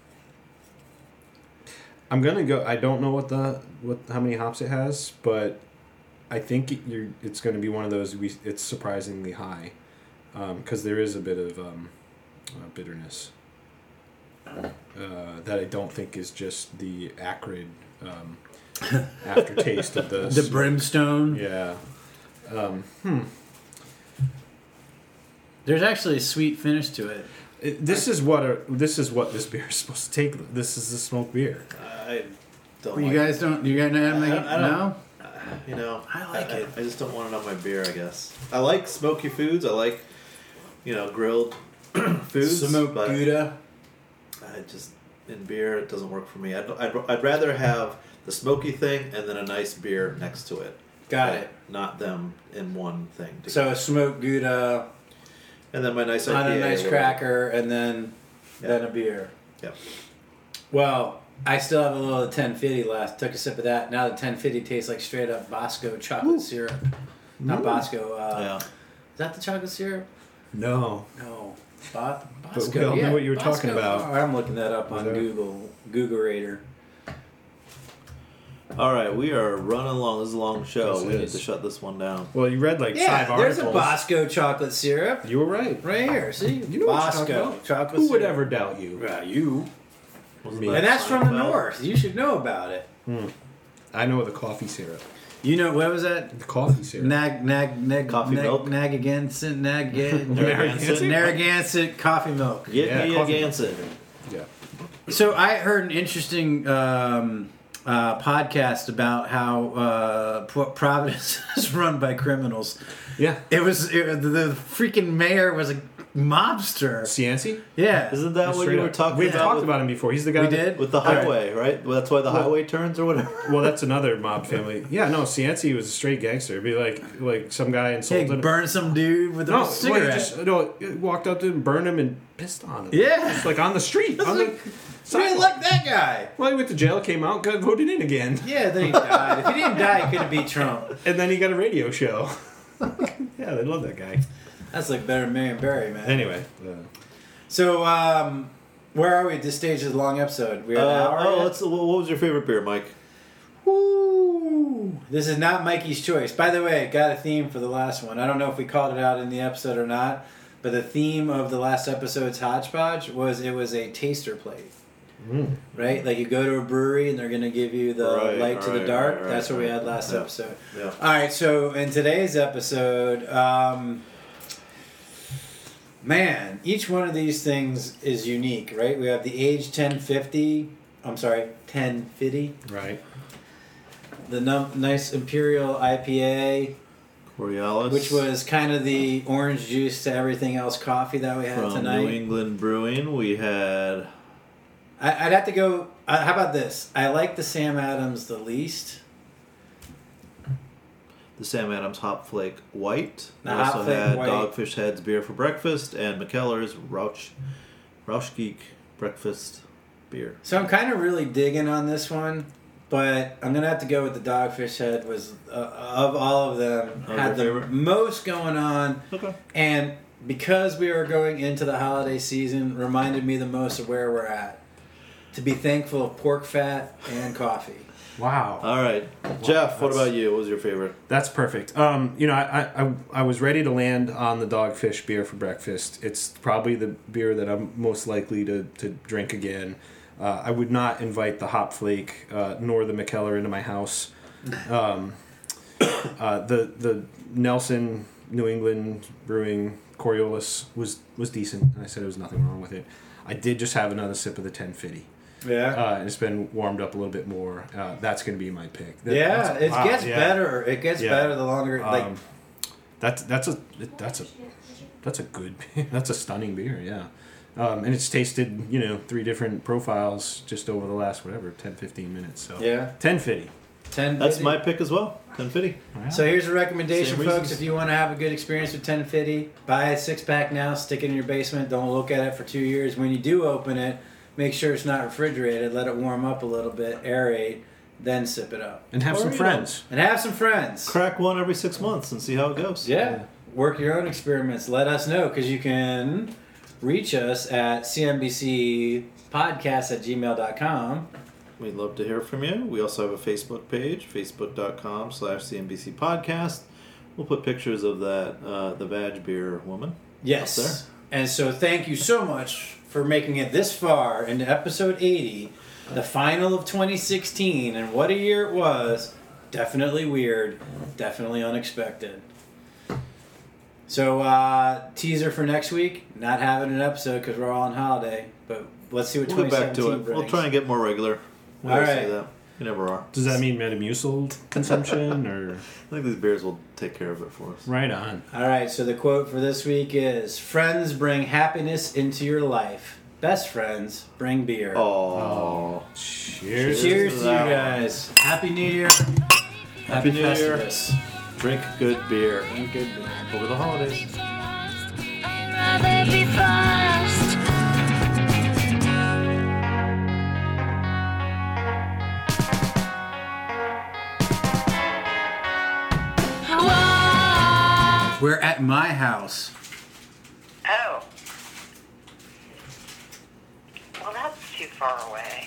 I'm gonna go. I don't know what the what how many hops it has, but I think it, you're. It's gonna be one of those. We it's surprisingly high, because there is a bit of um, uh, bitterness uh, that I don't think is just the acrid um, aftertaste of the The brimstone. Yeah. Um, There's actually a sweet finish to it. It, this is what a, this is what this beer is supposed to take. This is the smoked beer. I don't. You like guys don't. You guys don't. I don't- I don't- No. You know, I like I, it. I just don't want it on my beer. I guess I like smoky foods. I like, you know, grilled foods. Smoked but Gouda. I just in beer it doesn't work for me. I'd, I'd, I'd rather have the smoky thing and then a nice beer next to it. Got But it. Not them in one thing. So a smoked Gouda and then my nice I P A. on a nice or whatever. cracker, and then Yeah. then a beer. Yep. Well, I still have a little of the ten fifty left. Took a sip of that. Now the ten fifty tastes like straight up Bosco chocolate syrup. Not Bosco. Uh, Yeah. Is that the chocolate syrup? No. No. Bo- Bosco. we all know yeah. what you were talking Bosco. about. Oh, I'm looking that up on there- Google. Googleator. All right, we are running along. This is a long show. This we need is. to shut this one down. Well, you read like Yeah, five there's articles. a Bosco chocolate syrup You were right. right here. See, You know what you're talking Bosco about. chocolate Who syrup. would ever doubt you? Uh, you. Wasn't Me. that And that's from the Seinfeld? north. You should know about it. I know the coffee syrup. You know what was that? The coffee syrup. Nag nag nag Coffee nag, milk? Nagansett nag Narragansett? Narragansett coffee milk. Get Yeah, me a coffee. Gansett. Yeah. So I heard an interesting um, uh, podcast about how uh, Pro- Providence is run by criminals. Yeah. It was it, the freaking mayor was a mobster. Cianci? Yeah, Isn't that what Straight you were up. talking We've about? talked with, about him before. He's the guy we that- did with the All right. highway, right? Well, that's why the Well- highway turns or whatever. Well, that's another mob family. Yeah, no, Cianci was a straight gangster. It'd be like like some guy Hey, insulted. burn some dude with a no, well, he cigarette. just no, walked up to him, burned him, and pissed on him. Yeah. Just like on the street. on like- the So you sidewalk. like that guy? Well, he went to jail, came out, got voted in again, Yeah, then he died. If he didn't die, he could have beat Trump. and then he got a radio show. Yeah, they love that guy. That's like better than Marion Barry, man. Anyway, uh, So, um, where are we at this stage of the long episode? We're Uh, at an hour oh, yet? let's. What was your favorite beer, Mike? Woo! This is not Mikey's choice. By the way, got a theme for the last one. I don't know if we called it out in the episode or not, but the theme of the last episode's Hodgepodge was it was a taster plate. mm. Right? Like you go to a brewery and they're going to give you the Right, light to the right, dark. right, right, That's what we right. had last Yeah. episode. Yeah. All right, so in today's episode, um, man, each one of these things is unique, right? We have the Age ten fifty. I'm sorry, ten fifty. right. The num- nice Imperial I P A, Borealis, which was kind of the orange juice to everything else coffee that we had from tonight. New England Brewing. We had I, I'd have to go. Uh, how about this? I like the Sam Adams the least. the Sam Adams Hop Flake White. The we Hop also Flake had White. Dogfish Head's beer for breakfast and McKellar's Rausch Rauschgeek breakfast beer. So I'm kind of really digging on this one, but I'm gonna have to go with the Dogfish Head. Was uh, of all of them Oh, had the your favorite? most going on, Okay. and because we were going into the holiday season, reminded me the most of where we're at. To be thankful of pork fat and coffee. Wow. All right, Jeff. What that's- about you? What was your favorite? That's perfect. Um, you know, I, I I was ready to land on the Dogfish beer for breakfast. It's probably the beer that I'm most likely to, to drink again. Uh, I would not invite the Hop Flake uh, nor the McKellar into my house. Um, uh, the the Nelson New England Brewing Coriolis was was decent. I said there was nothing wrong with it. I did just have another sip of the ten fifty. Yeah. Uh, and it's been warmed up a little bit more. Uh, that's going to be my pick. That- yeah, that's- it wow, gets yeah. better. It gets Yeah. better the longer. Like Um, that's that's a that's a that's a good that's a stunning beer, yeah. Um, and it's tasted, you know, three different profiles just over the last whatever ten, fifteen minutes. So yeah, ten fifty. ten. That's my pick as well. ten fifty. So here's a recommendation, Same folks. reasons. If you want to have a good experience with ten fifty, buy a six pack now, stick it in your basement. Don't look at it for two years. When you do open it, make sure it's not refrigerated. Let it warm up a little bit, aerate, then sip it up, And have Or, some you friends. and have some friends. Crack one every six months and see how it goes. Yeah, work your own experiments. Let us know because you can reach us at c n b c podcast at gmail dot com. We'd love to hear from you. We also have a Facebook page, facebook.com slash CNBC podcast. We'll put pictures of that, uh, the Vag Beer woman. Yes. Up And so thank you so much for making it this far into episode eighty, the final of twenty sixteen, and what a year it was. Definitely weird, definitely unexpected. So, uh, teaser for next week, not having an episode because we're all on holiday, but let's see what We'll get back to twenty seventeen it. brings. We'll try and get more regular. We All always right. say that. You never are. Does that mean Metamucil consumption or I think these beers will take care of it for us. right on? All right, so the quote for this week is, "Friends bring happiness into your life. Best friends bring beer." Oh. Cheers. Cheers to to you that one. guys. Happy New Year. Happy New Year. Festivus. Drink good beer Drink good beer. over the holidays. I'd rather be fast. Whoa. We're at my house. Oh. Well, that's too far away.